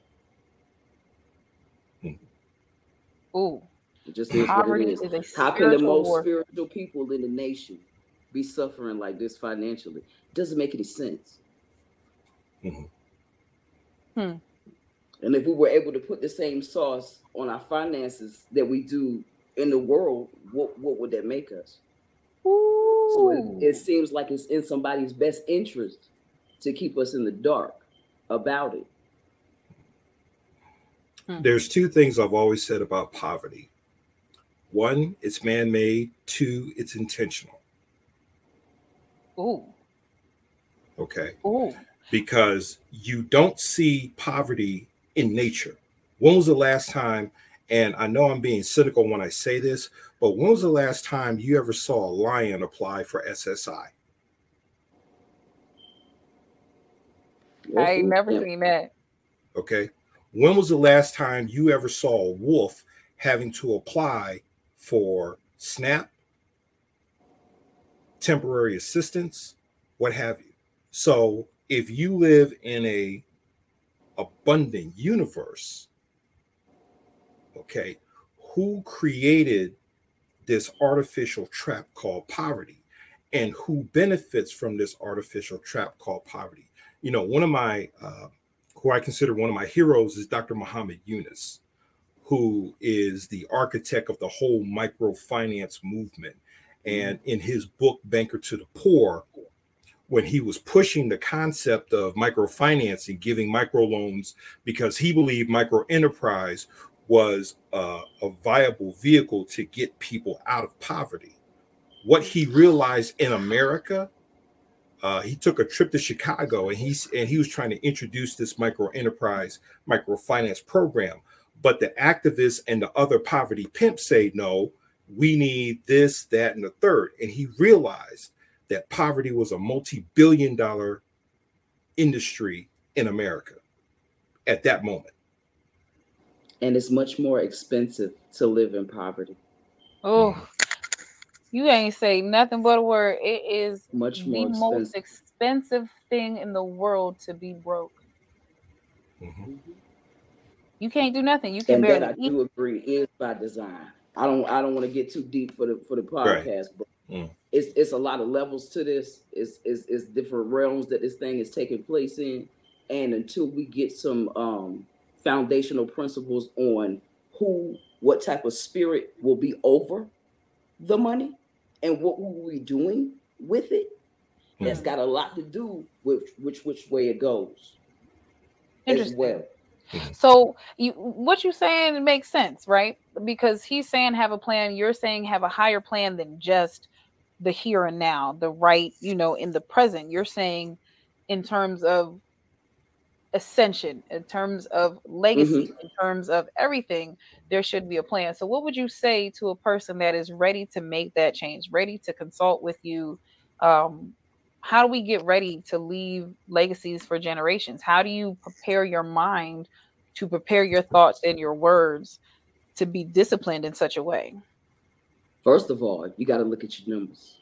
Ooh. It just is Poverty what it is. is a How can the most warfare. spiritual people in the nation be suffering like this financially? It doesn't make any sense. Mm-hmm. Hmm. And if we were able to put the same sauce on our finances that we do in the world, what, what would that make us? Ooh. So it, it seems like it's in somebody's best interest to keep us in the dark about it. There's two things I've always said about poverty. One, it's man-made. Two, it's intentional. Ooh. Okay. Ooh. Because you don't see poverty in nature. When was the last time, and I know I'm being cynical when I say this, but when was the last time you ever saw a lion apply for S S I? I ain't never seen that. Okay. When was the last time you ever saw a wolf having to apply for SNAP, temporary assistance, what have you? So if you live in a abundant universe, okay, who created this artificial trap called poverty, and who benefits from this artificial trap called poverty? You know, one of my, uh, who I consider one of my heroes is Doctor Muhammad Yunus, who is the architect of the whole microfinance movement. And in his book, Banker to the Poor, when he was pushing the concept of microfinancing, giving microloans, because he believed micro enterprise was uh, a viable vehicle to get people out of poverty. What he realized in America, uh, he took a trip to Chicago, and he's and he was trying to introduce this micro enterprise microfinance program. But the activists and the other poverty pimps say, no, we need this, that, and the third. And he realized that poverty was a multi-billion dollar industry in America at that moment. And it's much more expensive to live in poverty. Oh, you ain't say nothing but a word. It is much the more expensive. most expensive thing in the world to be broke. Mm-hmm. You can't do nothing. You can and barely that I eat. do agree is by design. I don't I don't want to get too deep for the for the podcast, Right. but Mm. it's it's a lot of levels to this. It's, it's it's different realms that this thing is taking place in. And until we get some um foundational principles on who, what type of spirit will be over the money and what will we doing with it, mm. that's got a lot to do with which which way it goes as well. So you, what you saying makes sense, right? Because he's saying have a plan. You're saying have a higher plan than just the here and now, the right, you know, in the present. You're saying in terms of ascension, in terms of legacy, mm-hmm. in terms of everything, there should be a plan. So what would you say to a person that is ready to make that change, ready to consult with you? Um, how do we get ready to leave legacies for generations? How do you prepare your mind to prepare your thoughts and your words to be disciplined in such a way? First of all, you got to look at your numbers.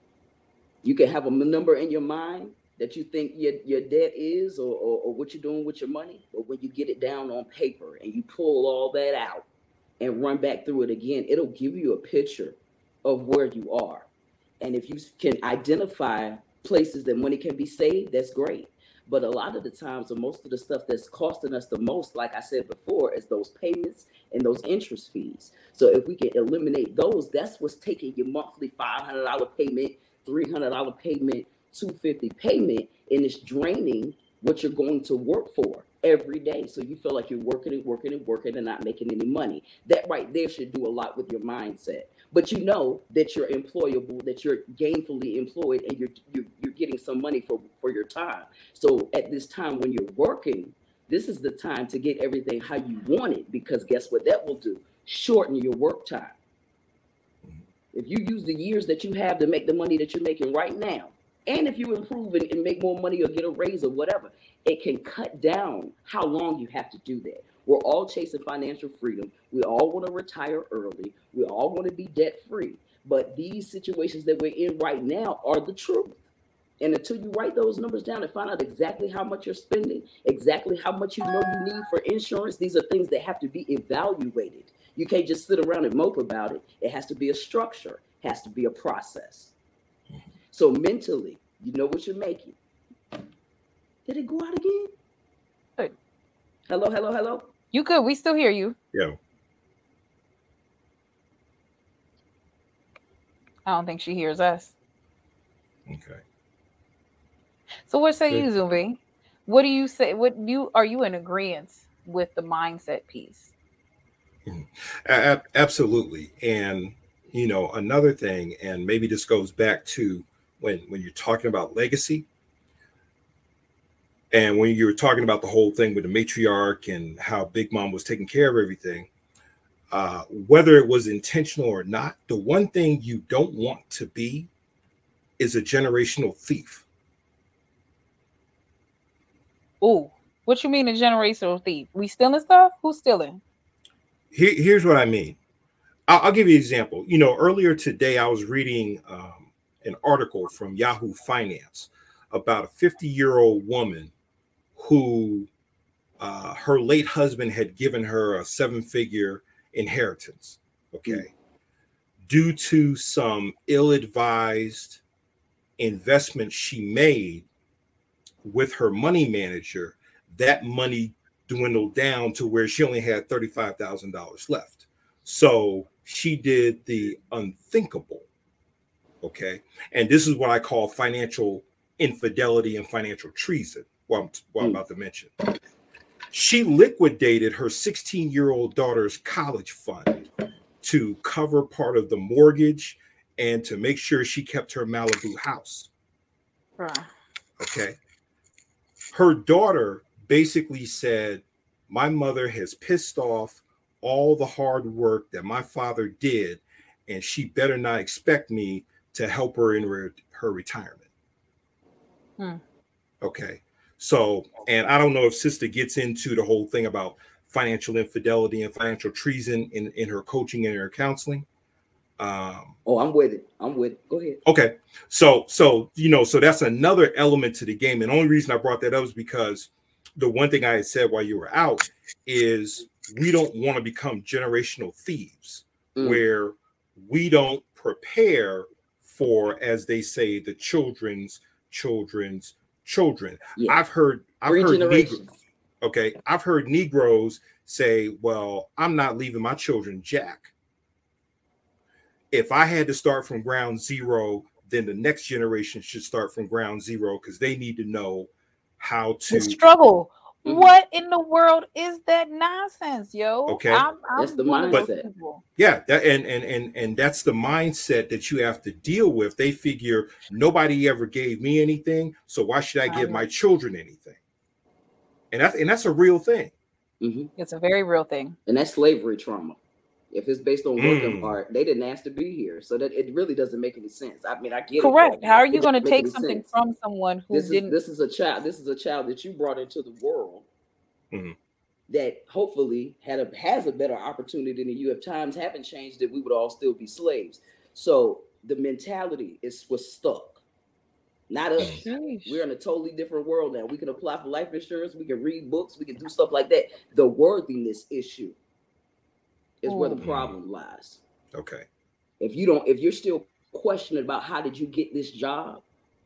You can have a number in your mind that you think your, your debt is or, or, or what you're doing with your money. But when you get it down on paper and you pull all that out and run back through it again, it'll give you a picture of where you are. And if you can identify places that money can be saved, that's great. But a lot of the times, or most of the stuff that's costing us the most, like I said before, is those payments and those interest fees. So if we can eliminate those, that's what's taking your monthly five hundred dollars payment, three hundred dollars payment, two hundred fifty dollars payment, and it's draining what you're going to work for every day. So you feel like you're working and working and working and not making any money. That right there should do a lot with your mindset. But you know that you're employable, that you're gainfully employed, and you're you're, you're getting some money for, for your time. So at this time when you're working, this is the time to get everything how you want it, because guess what that will do? Shorten your work time. If you use the years that you have to make the money that you're making right now, and if you improve and, and make more money or get a raise or whatever, it can cut down how long you have to do that. We're all chasing financial freedom. We all want to retire early. We all want to be debt free. But these situations that we're in right now are the truth. And until you write those numbers down and find out exactly how much you're spending, exactly how much you know you need for insurance, these are things that have to be evaluated. You can't just sit around and mope about it. It has to be a structure. It has to be a process. So mentally, you know what you're making. Did it go out again? Good. Hello, hello, hello. You could. We still hear you. Yeah. I don't think she hears us. Okay. So what say Good. you, Zumbi? What do you say? What you are you in agreement with the mindset piece? Mhm. A- a- absolutely. And you know, another thing, and maybe this goes back to when when you're talking about legacy, and when you were talking about the whole thing with the matriarch and how Big Mom was taking care of everything, uh, whether it was intentional or not, the one thing you don't want to be is a generational thief. Oh, what you mean a generational thief? We stealing stuff? Who's stealing? Here, here's what I mean. I'll, I'll give you an example. You know, earlier today, I was reading um, an article from Yahoo Finance about a fifty year old woman who uh, her late husband had given her a seven figure inheritance. Okay. Mm. Due to some ill advised investment she made with her money manager, that money dwindled down to where she only had thirty-five thousand dollars left. So she did the unthinkable. Okay. And this is what I call financial infidelity and financial treason, what I'm, what I'm about to mention. She liquidated her sixteen year old daughter's college fund to cover part of the mortgage and to make sure she kept her Malibu house. Right. Okay. Her daughter basically said, my mother has pissed off all the hard work that my father did, and she better not expect me to help her in re- her retirement. Hmm. Okay. So, and I don't know if Sister gets into the whole thing about financial infidelity and financial treason in, in her coaching and her counseling. Um, oh, I'm with it. I'm with it. Go ahead. Okay. So, so, you know, so that's another element to the game. And the only reason I brought that up is because the one thing I had said while you were out is we don't want to become generational thieves mm. where we don't prepare for, as they say, the children's children's children. Yeah. I've heard, I've Three heard generations. Negro, okay. I've heard Negroes say, well, I'm not leaving my children jack. If I had to start from ground zero, then the next generation should start from ground zero because they need to know how to the struggle. Mm-hmm. What in the world is that nonsense, yo? Okay, I'm, I'm that's the mindset. Yeah, that and and and and that's the mindset that you have to deal with. They figure nobody ever gave me anything, so why should I give mm-hmm. my children anything? And that's and that's a real thing. Mm-hmm. It's a very real thing, and that's slavery trauma. If it's based on working mm. hard, they didn't ask to be here. So that it really doesn't make any sense. I mean, I get Correct. it. How are you going to take something sense. from someone who this didn't? Is, this is a child. This is a child that you brought into the world mm-hmm. that hopefully had a has a better opportunity than you. If times haven't changed, that we would all still be slaves. So the mentality is was stuck. Not us. Sheesh. We're in a totally different world now. We can apply for life insurance. We can read books. We can do stuff like that. The worthiness issue is where the problem lies. Okay. If you don't, if you're still questioning about how did you get this job,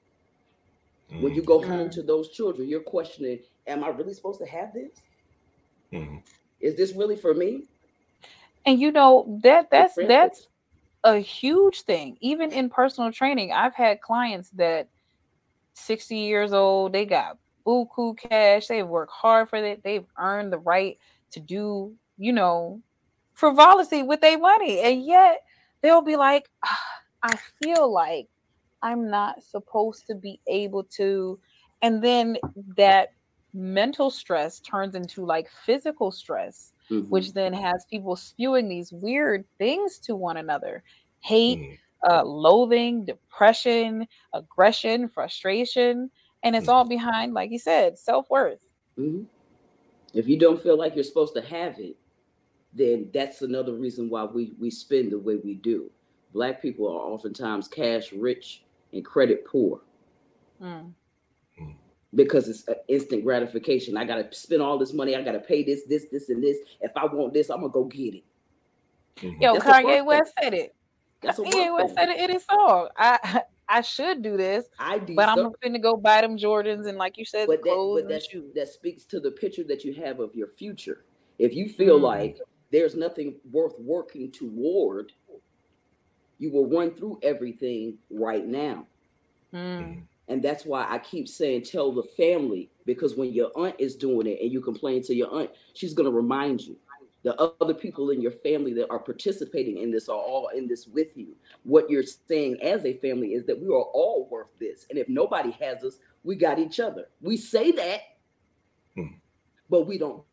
mm. when you go mm. home to those children, you're questioning, am I really supposed to have this? Mm. Is this really for me? And you know, that that's that's a huge thing. Even in personal training, I've had clients that sixty years old, they got buku cash, they've worked hard for it, they've earned the right to do, you know, frivolity with their money, and yet they'll be like, ah, I feel like I'm not supposed to be able to, and then that mental stress turns into like physical stress, mm-hmm. which then has people spewing these weird things to one another, hate, mm-hmm. uh, loathing, depression, aggression, frustration, and it's mm-hmm. all behind, like you said, self-worth. Mm-hmm. If you don't feel like you're supposed to have it, then that's another reason why we, we spend the way we do. Black people are oftentimes cash rich and credit poor mm. because it's instant gratification. I got to spend all this money. I got to pay this, this, this, and this. If I want this, I'm going to go get it. Mm-hmm. Yo, that's Kanye West said it. Kanye West said it in his song. I I should do this, I but I'm going to go buy them Jordans and, like you said, but the clothes that, but and that, shoes. That speaks to the picture that you have of your future. If you feel mm. like there's nothing worth working toward, You will run through everything right now. Mm. And that's why I keep saying, tell the family, because when your aunt is doing it and you complain to your aunt, she's going to remind you. The other people in your family that are participating in this are all in this with you. What you're saying as a family is that we are all worth this. And if nobody has us, we got each other. We say that, Hmm. but we don't.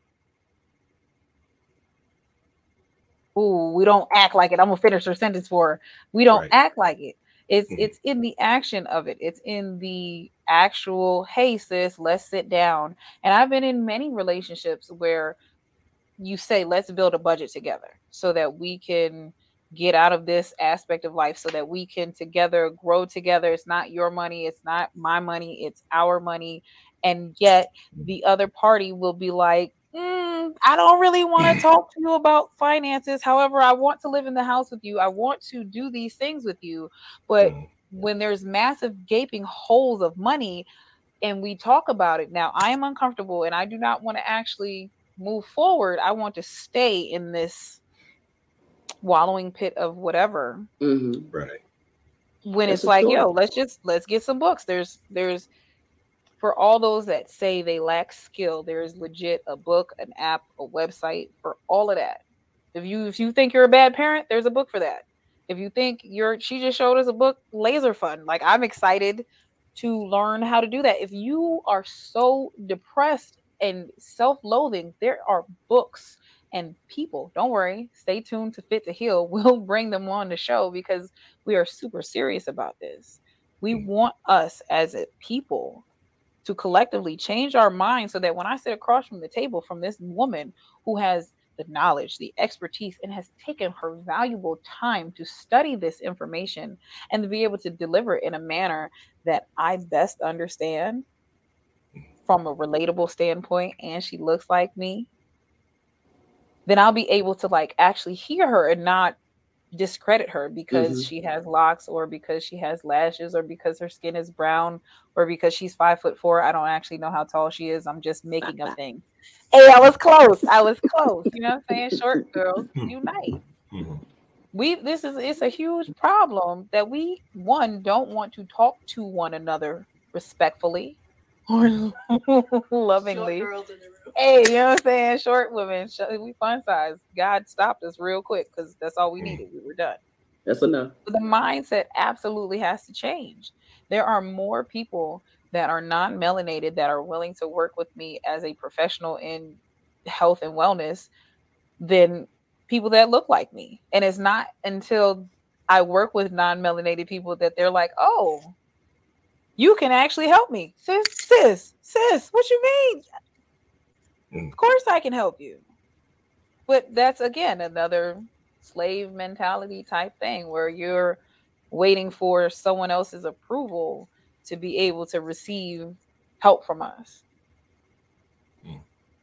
Ooh, we don't act like it. I'm gonna finish her sentence for her. We don't Right. act like it. It's Mhm. it's in the action of it. It's in the actual, hey sis, let's sit down. And I've been in many relationships where you say, let's build a budget together so that we can get out of this aspect of life, so that we can together grow together. It's not your money, it's not my money, it's our money. And yet the other party will be like, mm, I don't really want to talk to you about finances. However, I want to live in the house with you. I want to do these things with you. But Mhm. when there's massive gaping holes of money and we talk about it, now I am uncomfortable and I do not want to actually move forward. I want to stay in this wallowing pit of whatever. Mm-hmm. Right. When That's it's a like, choice. yo, let's just let's get some books. There's there's for all those that say they lack skill, there's legit a book, an app, a website for all of that. If you if you think you're a bad parent, there's a book for that. If you think you're she just showed us a book, Laser Fun. Like, I'm excited to learn how to do that. If you are so depressed and self-loathing, there are books and people. Don't worry, stay tuned to Fit to Heal. We'll bring them on the show because we are super serious about this. We want us as a people to collectively change our minds so that when I sit across from the table from this woman who has the knowledge, the expertise, and has taken her valuable time to study this information and to be able to deliver it in a manner that I best understand from a relatable standpoint, and she looks like me, then I'll be able to like actually hear her and not discredit her because Mm-hmm. she has locks or because she has lashes or because her skin is brown or because she's five foot four. I don't actually know how tall she is. I'm just making up things. Hey, I was close. I was close. You know what I'm saying? Short girls unite. Mhm. We this is it's a huge problem that we one don't want to talk to one another respectfully or lovingly. Short girls in the room. Hey, you know what I'm saying? Short women, sh- we fun size. God stopped us real quick because that's all we needed. We were done. That's enough. But the mindset absolutely has to change. There are more people that are non-melanated that are willing to work with me as a professional in health and wellness than people that look like me. And it's not until I work with non-melanated people that they're like, oh, you can actually help me. Sis, sis, sis, what you mean? Of course I can help you. But that's, again, another slave mentality type thing where you're waiting for someone else's approval to be able to receive help from us. Mm.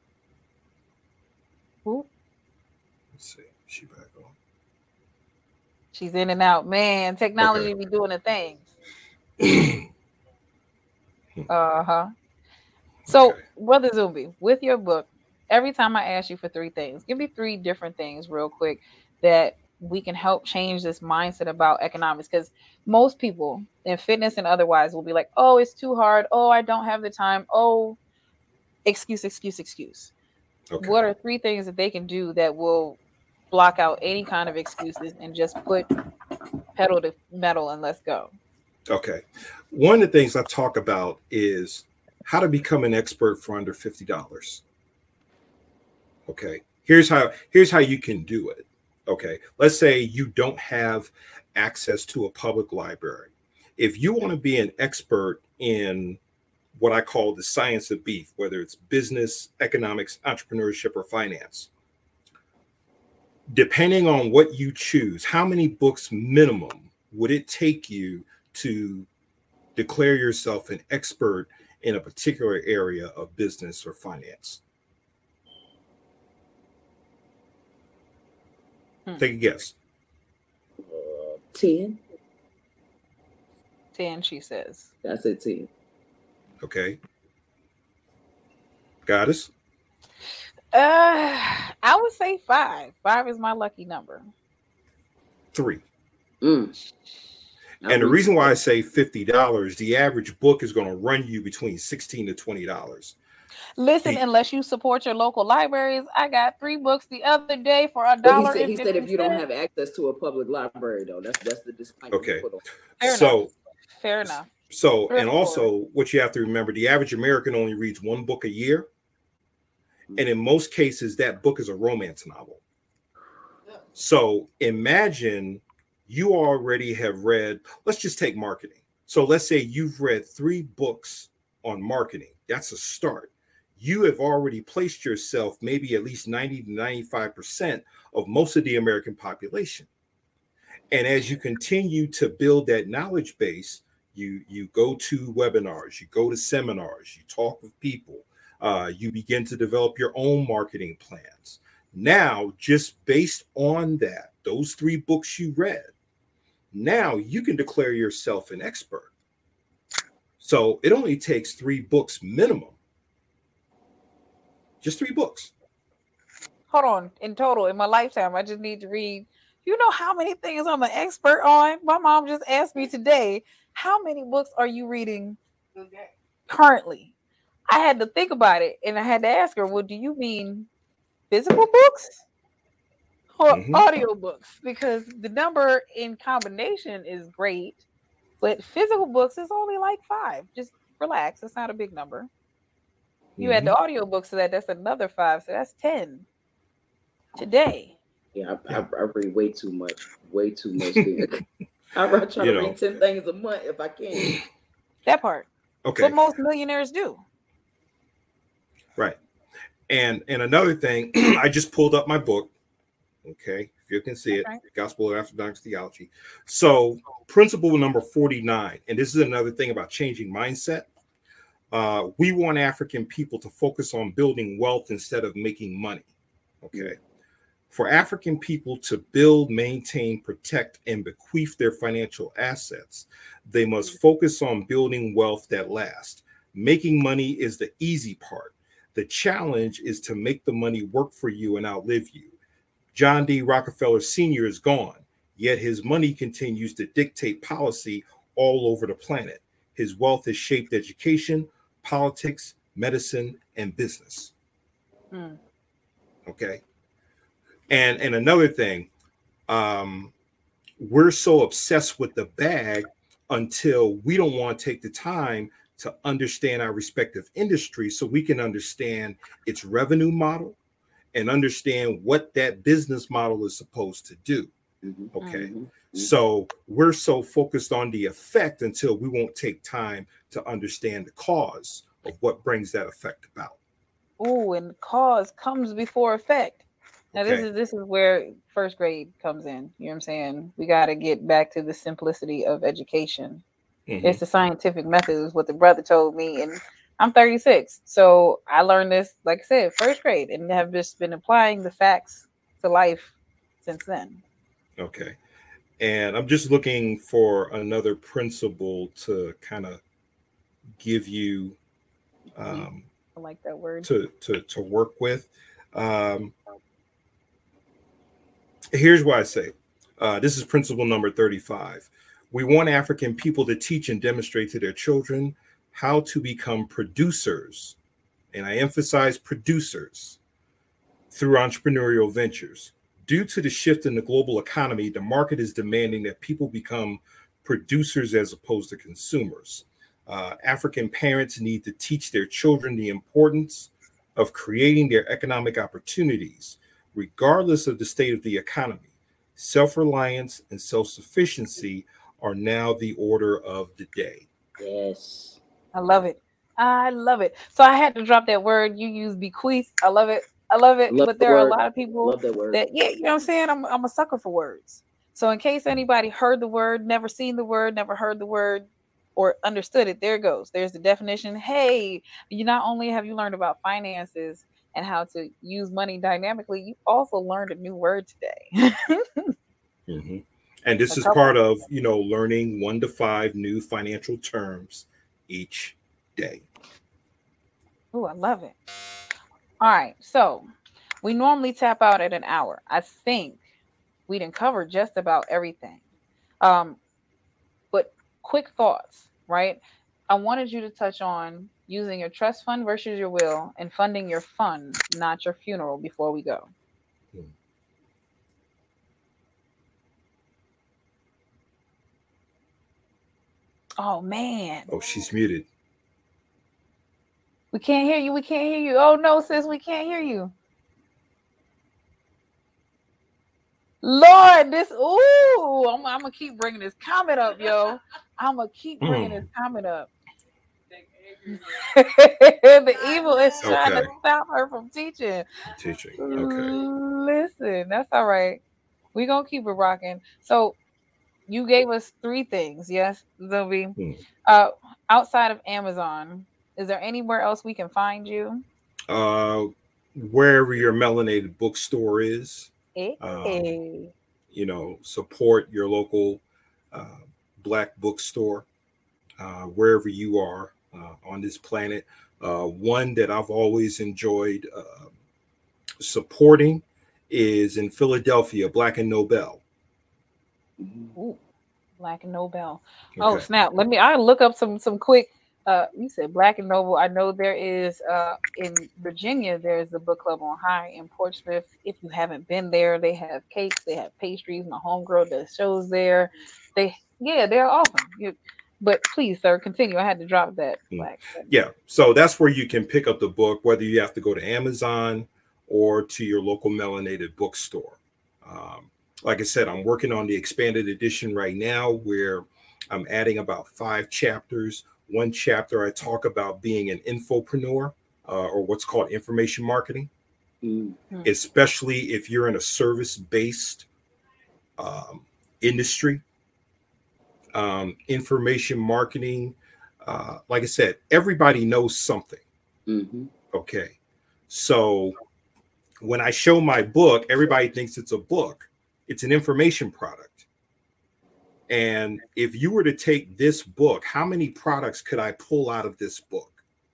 Ooh, Let's see. She back on. she's in and out. Man, technology be doing the things. Uh-huh. So, Okay. Brother Zumbi, with your book, every time I ask you for three things, give me three different things real quick that we can help change this mindset about economics. Because most people in fitness and otherwise will be like, oh, it's too hard. Oh, I don't have the time. Oh, excuse, excuse, excuse. Okay. What are three things that they can do that will block out any kind of excuses and just put pedal to metal and let's go? Okay. One of the things I talk about is how to become an expert for under fifty dollars. Okay. Here's how here's how you can do it. Okay. Let's say you don't have access to a public library. If you want to be an expert in what I call the science of beef, whether it's business, economics, entrepreneurship, or finance, depending on what you choose, how many books minimum would it take you to declare yourself an expert in a particular area of business or finance? Hmm. Take a guess. Uh, ten. ten, she says. I said ten. Okay. Goddess? Uh, I would say five. Five is my lucky number. Three. Mm. And the reason why I say fifty dollars, the average book is going to run you between sixteen to twenty dollars. Listen, The, unless you support your local libraries, I got three books the other day for a But he dollar said and he said fifty if you don't cents. have access to a public library, though, that's that's the disclaimer he okay. put on. Fair So, enough. Fair enough. so, Thrift and store. also what you have to remember, the average American only reads one book a year. And in most cases, that book is a romance novel. So imagine you already have read, let's just take marketing. So let's say you've read three books on marketing. That's a start. You have already placed yourself maybe at least ninety to ninety-five percent of most of the American population. And as you continue to build that knowledge base, you, you go to webinars, you go to seminars, you talk with people, uh, you begin to develop your own marketing plans. Now, just based on that, those three books you read, now you can declare yourself an expert. So it only takes three books minimum. Just three books. Hold on. In total, in my lifetime, I just need to read. You know how many things I'm an expert on? My mom just asked me today, how many books are you reading currently? I had to think about it, and I had to ask her, well, do you mean physical books or Mhm. audio books? Because the number in combination is great, but physical books is only like five. Just relax. It's not a big number. You add the Mhm. audio books to that, that's another five. So that's ten today. Yeah, I, I, I read way too much, way too much. I try to You know. read ten things a month if I can. That part. Okay. What most millionaires do. Right. And and another thing, I just pulled up my book. Okay, if you can see it, Okay. Gospel of Orthodox Theology. So principle number forty-nine, and this is another thing about changing mindset. Uh, we want African people to focus on building wealth instead of making money. Okay. For African people to build, maintain, protect, and bequeath their financial assets, they must focus on building wealth that lasts. Making money is the easy part. The challenge is to make the money work for you and outlive you. John D. Rockefeller Senior is gone, yet his money continues to dictate policy all over the planet. His wealth has shaped education, politics, medicine, and business. Hmm. Okay. And and another thing, um, we're so obsessed with the bag until we don't want to take the time to understand our respective industries so we can understand its revenue model and understand what that business model is supposed to do. Mhm. Okay. Mhm. So we're so focused on the effect until we won't take time to understand the cause of what brings that effect about. Oh, and cause comes before effect. Now this Okay. is this is where first grade comes in. You know what I'm saying? We got to get back to the simplicity of education. Mhm. It's the scientific method is what the brother told me, and I'm thirty-six, so I learned this, like I said, first grade, and have just been applying the facts to life since then. Okay. And I'm just looking for another principle to kind of give you um, I like that word. to, to, to work with. Um, here's what I say. Uh, this is principle number thirty-five. We want African people to teach and demonstrate to their children how to become producers, and I emphasize producers, through entrepreneurial ventures. Due to the shift in the global economy, the market is demanding that people become producers as opposed to consumers. Uh, African parents need to teach their children the importance of creating their economic opportunities, regardless of the state of the economy. Self-reliance and self-sufficiency are now the order of the day. Yes. I love it. I love it. So I had to drop that word you use, bequeath. I love it. I love it. Love but the there are word. a lot of people Love that word. that, yeah, you know what I'm saying? I'm, I'm a sucker for words. So in case anybody heard the word, never seen the word, never heard the word, or understood it, there it goes. There's the definition. Hey, you not only have you learned about finances and how to use money dynamically, you also learned a new word today. Mm-hmm. And this A is couple. part of, you know, learning one to five new financial terms each day. Oh, I love it. All right. So we normally tap out at an hour. I think we didn't cover just about everything. Um, but quick thoughts, right? I wanted you to touch on using your trust fund versus your will and funding your fund, not your funeral, before we go. Hmm. Oh man. Oh, she's muted. We can't hear you. We can't hear you. Oh no, sis, we can't hear you. Lord, this ooh, I'm, I'm gonna keep bringing this comment up, yo. I'm gonna keep bringing this comment up. The evil is trying Okay. to stop her from teaching. Teaching. Okay. Listen, that's all right. We're gonna keep it rocking. So you gave us three things, yes, Zoe. Hmm. Uh, outside of Amazon, is there anywhere else we can find you? Uh, wherever your melanated bookstore is. Hey. Um, you know, support your local uh, Black bookstore uh, wherever you are uh, on this planet. Uh, one that I've always enjoyed uh, supporting is in Philadelphia, Black and Nobel. Ooh, Black and Nobel. Okay. Oh snap! Let me. I look up some some quick. Uh, you said Black and Noble. I know there is uh, in Virginia. There's a book club on High in Portsmouth. If you haven't been there, they have cakes, they have pastries. My homegirl does shows there. They yeah, they're awesome. You, but please, sir, continue. I had to drop that. Black. Yeah, so that's where you can pick up the book, whether you have to go to Amazon or to your local melanated bookstore. Um, like I said, I'm working on the expanded edition right now, where I'm adding about five chapters. One chapter, I talk about being an infopreneur uh, or what's called information marketing, mm-hmm. especially if you're in a service-based um, industry. Um, information marketing, uh, like I said, everybody knows something. Mm-hmm. Okay. So when I show my book, everybody thinks it's a book. It's an information product. And if you were to take this book, how many products could I pull out of this book?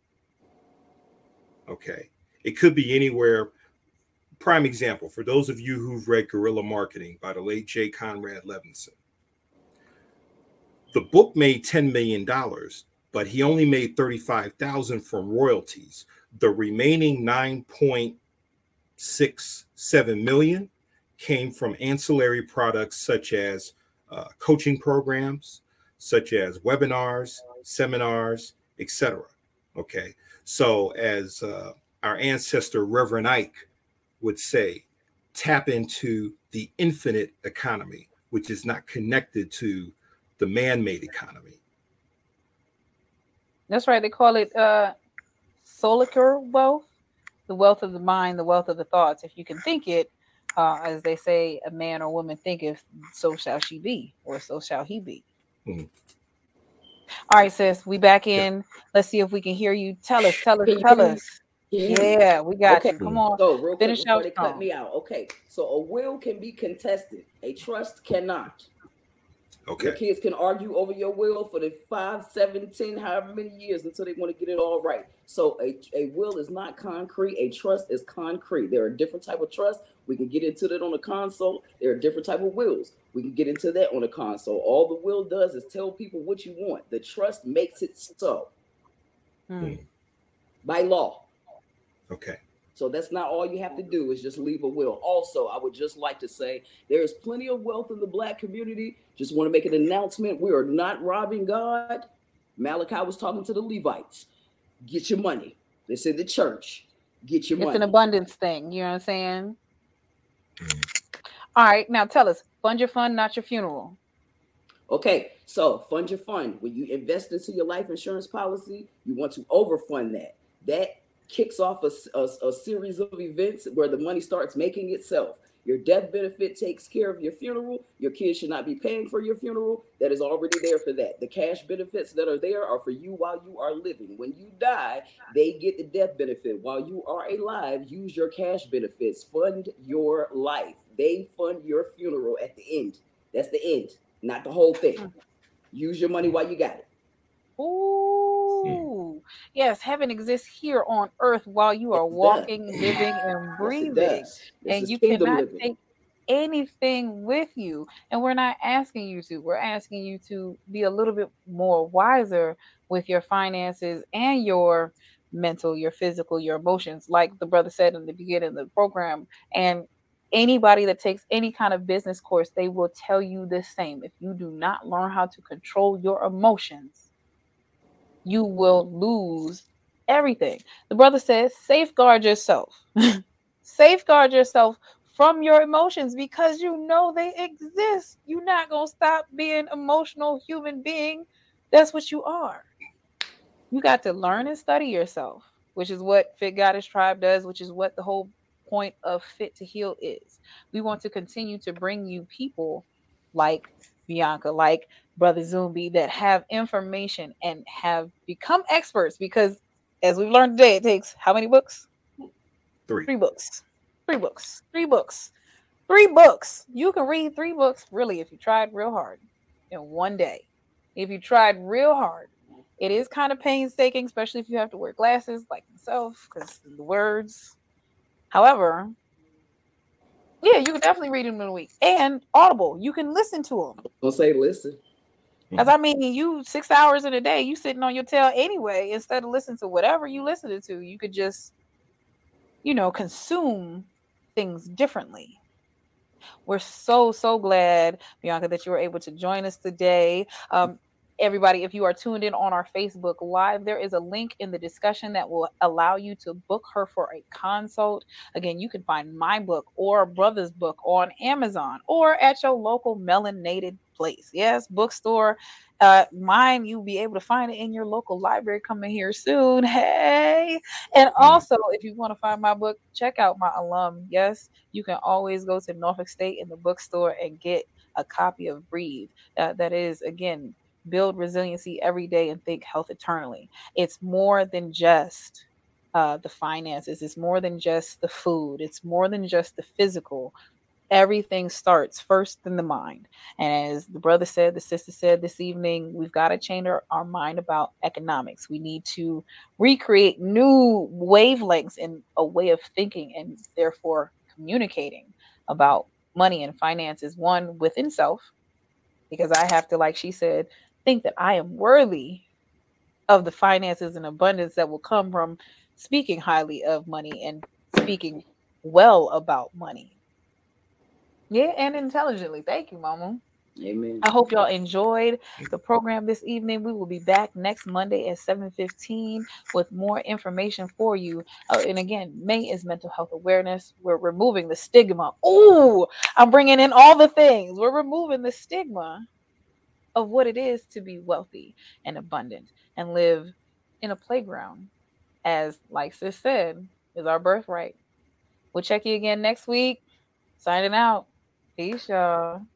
Okay. It could be anywhere. Prime example, for those of you who've read Guerrilla Marketing by the late J. Conrad Levinson. The book made ten million dollars, but he only made thirty-five thousand dollars from royalties. The remaining nine point six seven million dollars came from ancillary products such as Uh, coaching programs, such as webinars, seminars, et cetera. Okay, so as uh, our ancestor Reverend Ike would say, tap into the infinite economy, which is not connected to the man-made economy. That's right. They call it uh, solicar wealth, the wealth of the mind, the wealth of the thoughts. If you can think it, Uh, as they say, a man or woman thinketh, so shall she be, or so shall he be. Mm-hmm. All right, sis, we back in. Yeah. Let's see if we can hear you. Tell us, tell us, can tell you, us. Yeah, we got okay. you. Come on. So real quick before they cut me out. Okay, so a will can be contested. A trust cannot. Okay. Your kids can argue over your will for the five, seven, ten, however many years until they want to get it all right. So a, a will is not concrete. A trust is concrete. There are different type of trusts. We can get into that on the console. There are different type of wills. We can get into that on the console. All the will does is tell people what you want. The trust makes it so. Hmm. By law. Okay. So that's not all you have to do is just leave a will. Also, I would just like to say there is plenty of wealth in the Black community. Just want to make an announcement. We are not robbing God. Malachi was talking to the Levites. Get your money. It's in the church. Get your it's money. It's an abundance thing. You know what I'm saying? All right. Now tell us, fund your fund, not your funeral. Okay. So fund your fund. When you invest into your life insurance policy, you want to overfund that. That kicks off a, a, a series of events where the money starts making itself. Your death benefit takes care of your funeral. Your kids should not be paying for your funeral. That is already there for that. The cash benefits that are there are for you while you are living. When you die, they get the death benefit. While you are alive, use your cash benefits. Fund your life. They fund your funeral at the end. That's the end, not the whole thing. Use your money while you got it. Ooh, yes, heaven exists here on earth while you are walking, living, and breathing. Yes, and you cannot living. take anything with you. And we're not asking you to. We're asking you to be a little bit more wiser with your finances and your mental, your physical, your emotions, like the brother said in the beginning of the program. And anybody that takes any kind of business course, they will tell you the same. If you do not learn how to control your emotions, you will lose everything. The brother says, safeguard yourself. Safeguard yourself from your emotions because you know they exist. You're not going to stop being emotional human being. That's what you are. You got to learn and study yourself, which is what Fit Goddess Tribe does, which is what the whole point of Fit to Heal is. We want to continue to bring you people like Bianca, like Brother Zumbi, that have information and have become experts, because as we've learned today, it takes how many books? Three. Three books. Three books. Three books. Three books. You can read three books, really, if you tried real hard in one day. If you tried real hard. It is kind of painstaking, especially if you have to wear glasses like myself, because the words. However, yeah, you can definitely read them in a week. And Audible, you can listen to them. Don't say listen. Because I mean, you six hours in a day, you sitting on your tail anyway. Instead of listening to whatever you listening to, you could just, you know, consume things differently. We're so, so glad, Bianca, that you were able to join us today. Um, everybody, if you are tuned in on our Facebook Live, there is a link in the discussion that will allow you to book her for a consult. Again, you can find my book or Brother's book on Amazon or at your local melanated place. Yes, bookstore. Uh, mine, you'll be able to find it in your local library coming here soon. Hey. And also, if you want to find my book, check out my alum. Yes, you can always go to Norfolk State in the bookstore and get a copy of Breathe. Uh, that is, again, build resiliency every day and think health eternally. It's more than just uh, the finances. It's more than just the food. It's more than just the physical. Everything starts first in the mind. And as the brother said, the sister said this evening, we've got to change our, our mind about economics. We need to recreate new wavelengths in a way of thinking and therefore communicating about money and finances, one within self, because I have to, like she said, think that I am worthy of the finances and abundance that will come from speaking highly of money and speaking well about money. Yeah, and intelligently. Thank you, Mama. Amen. I hope y'all enjoyed the program this evening. We will be back next Monday at seven fifteen with more information for you. Uh, and again, May is Mental Health Awareness. We're removing the stigma. Oh, I'm bringing in all the things. We're removing the stigma of what it is to be wealthy and abundant and live in a playground, as, like sis said, is our birthright. We'll check you again next week. Signing out. Peace, y'all.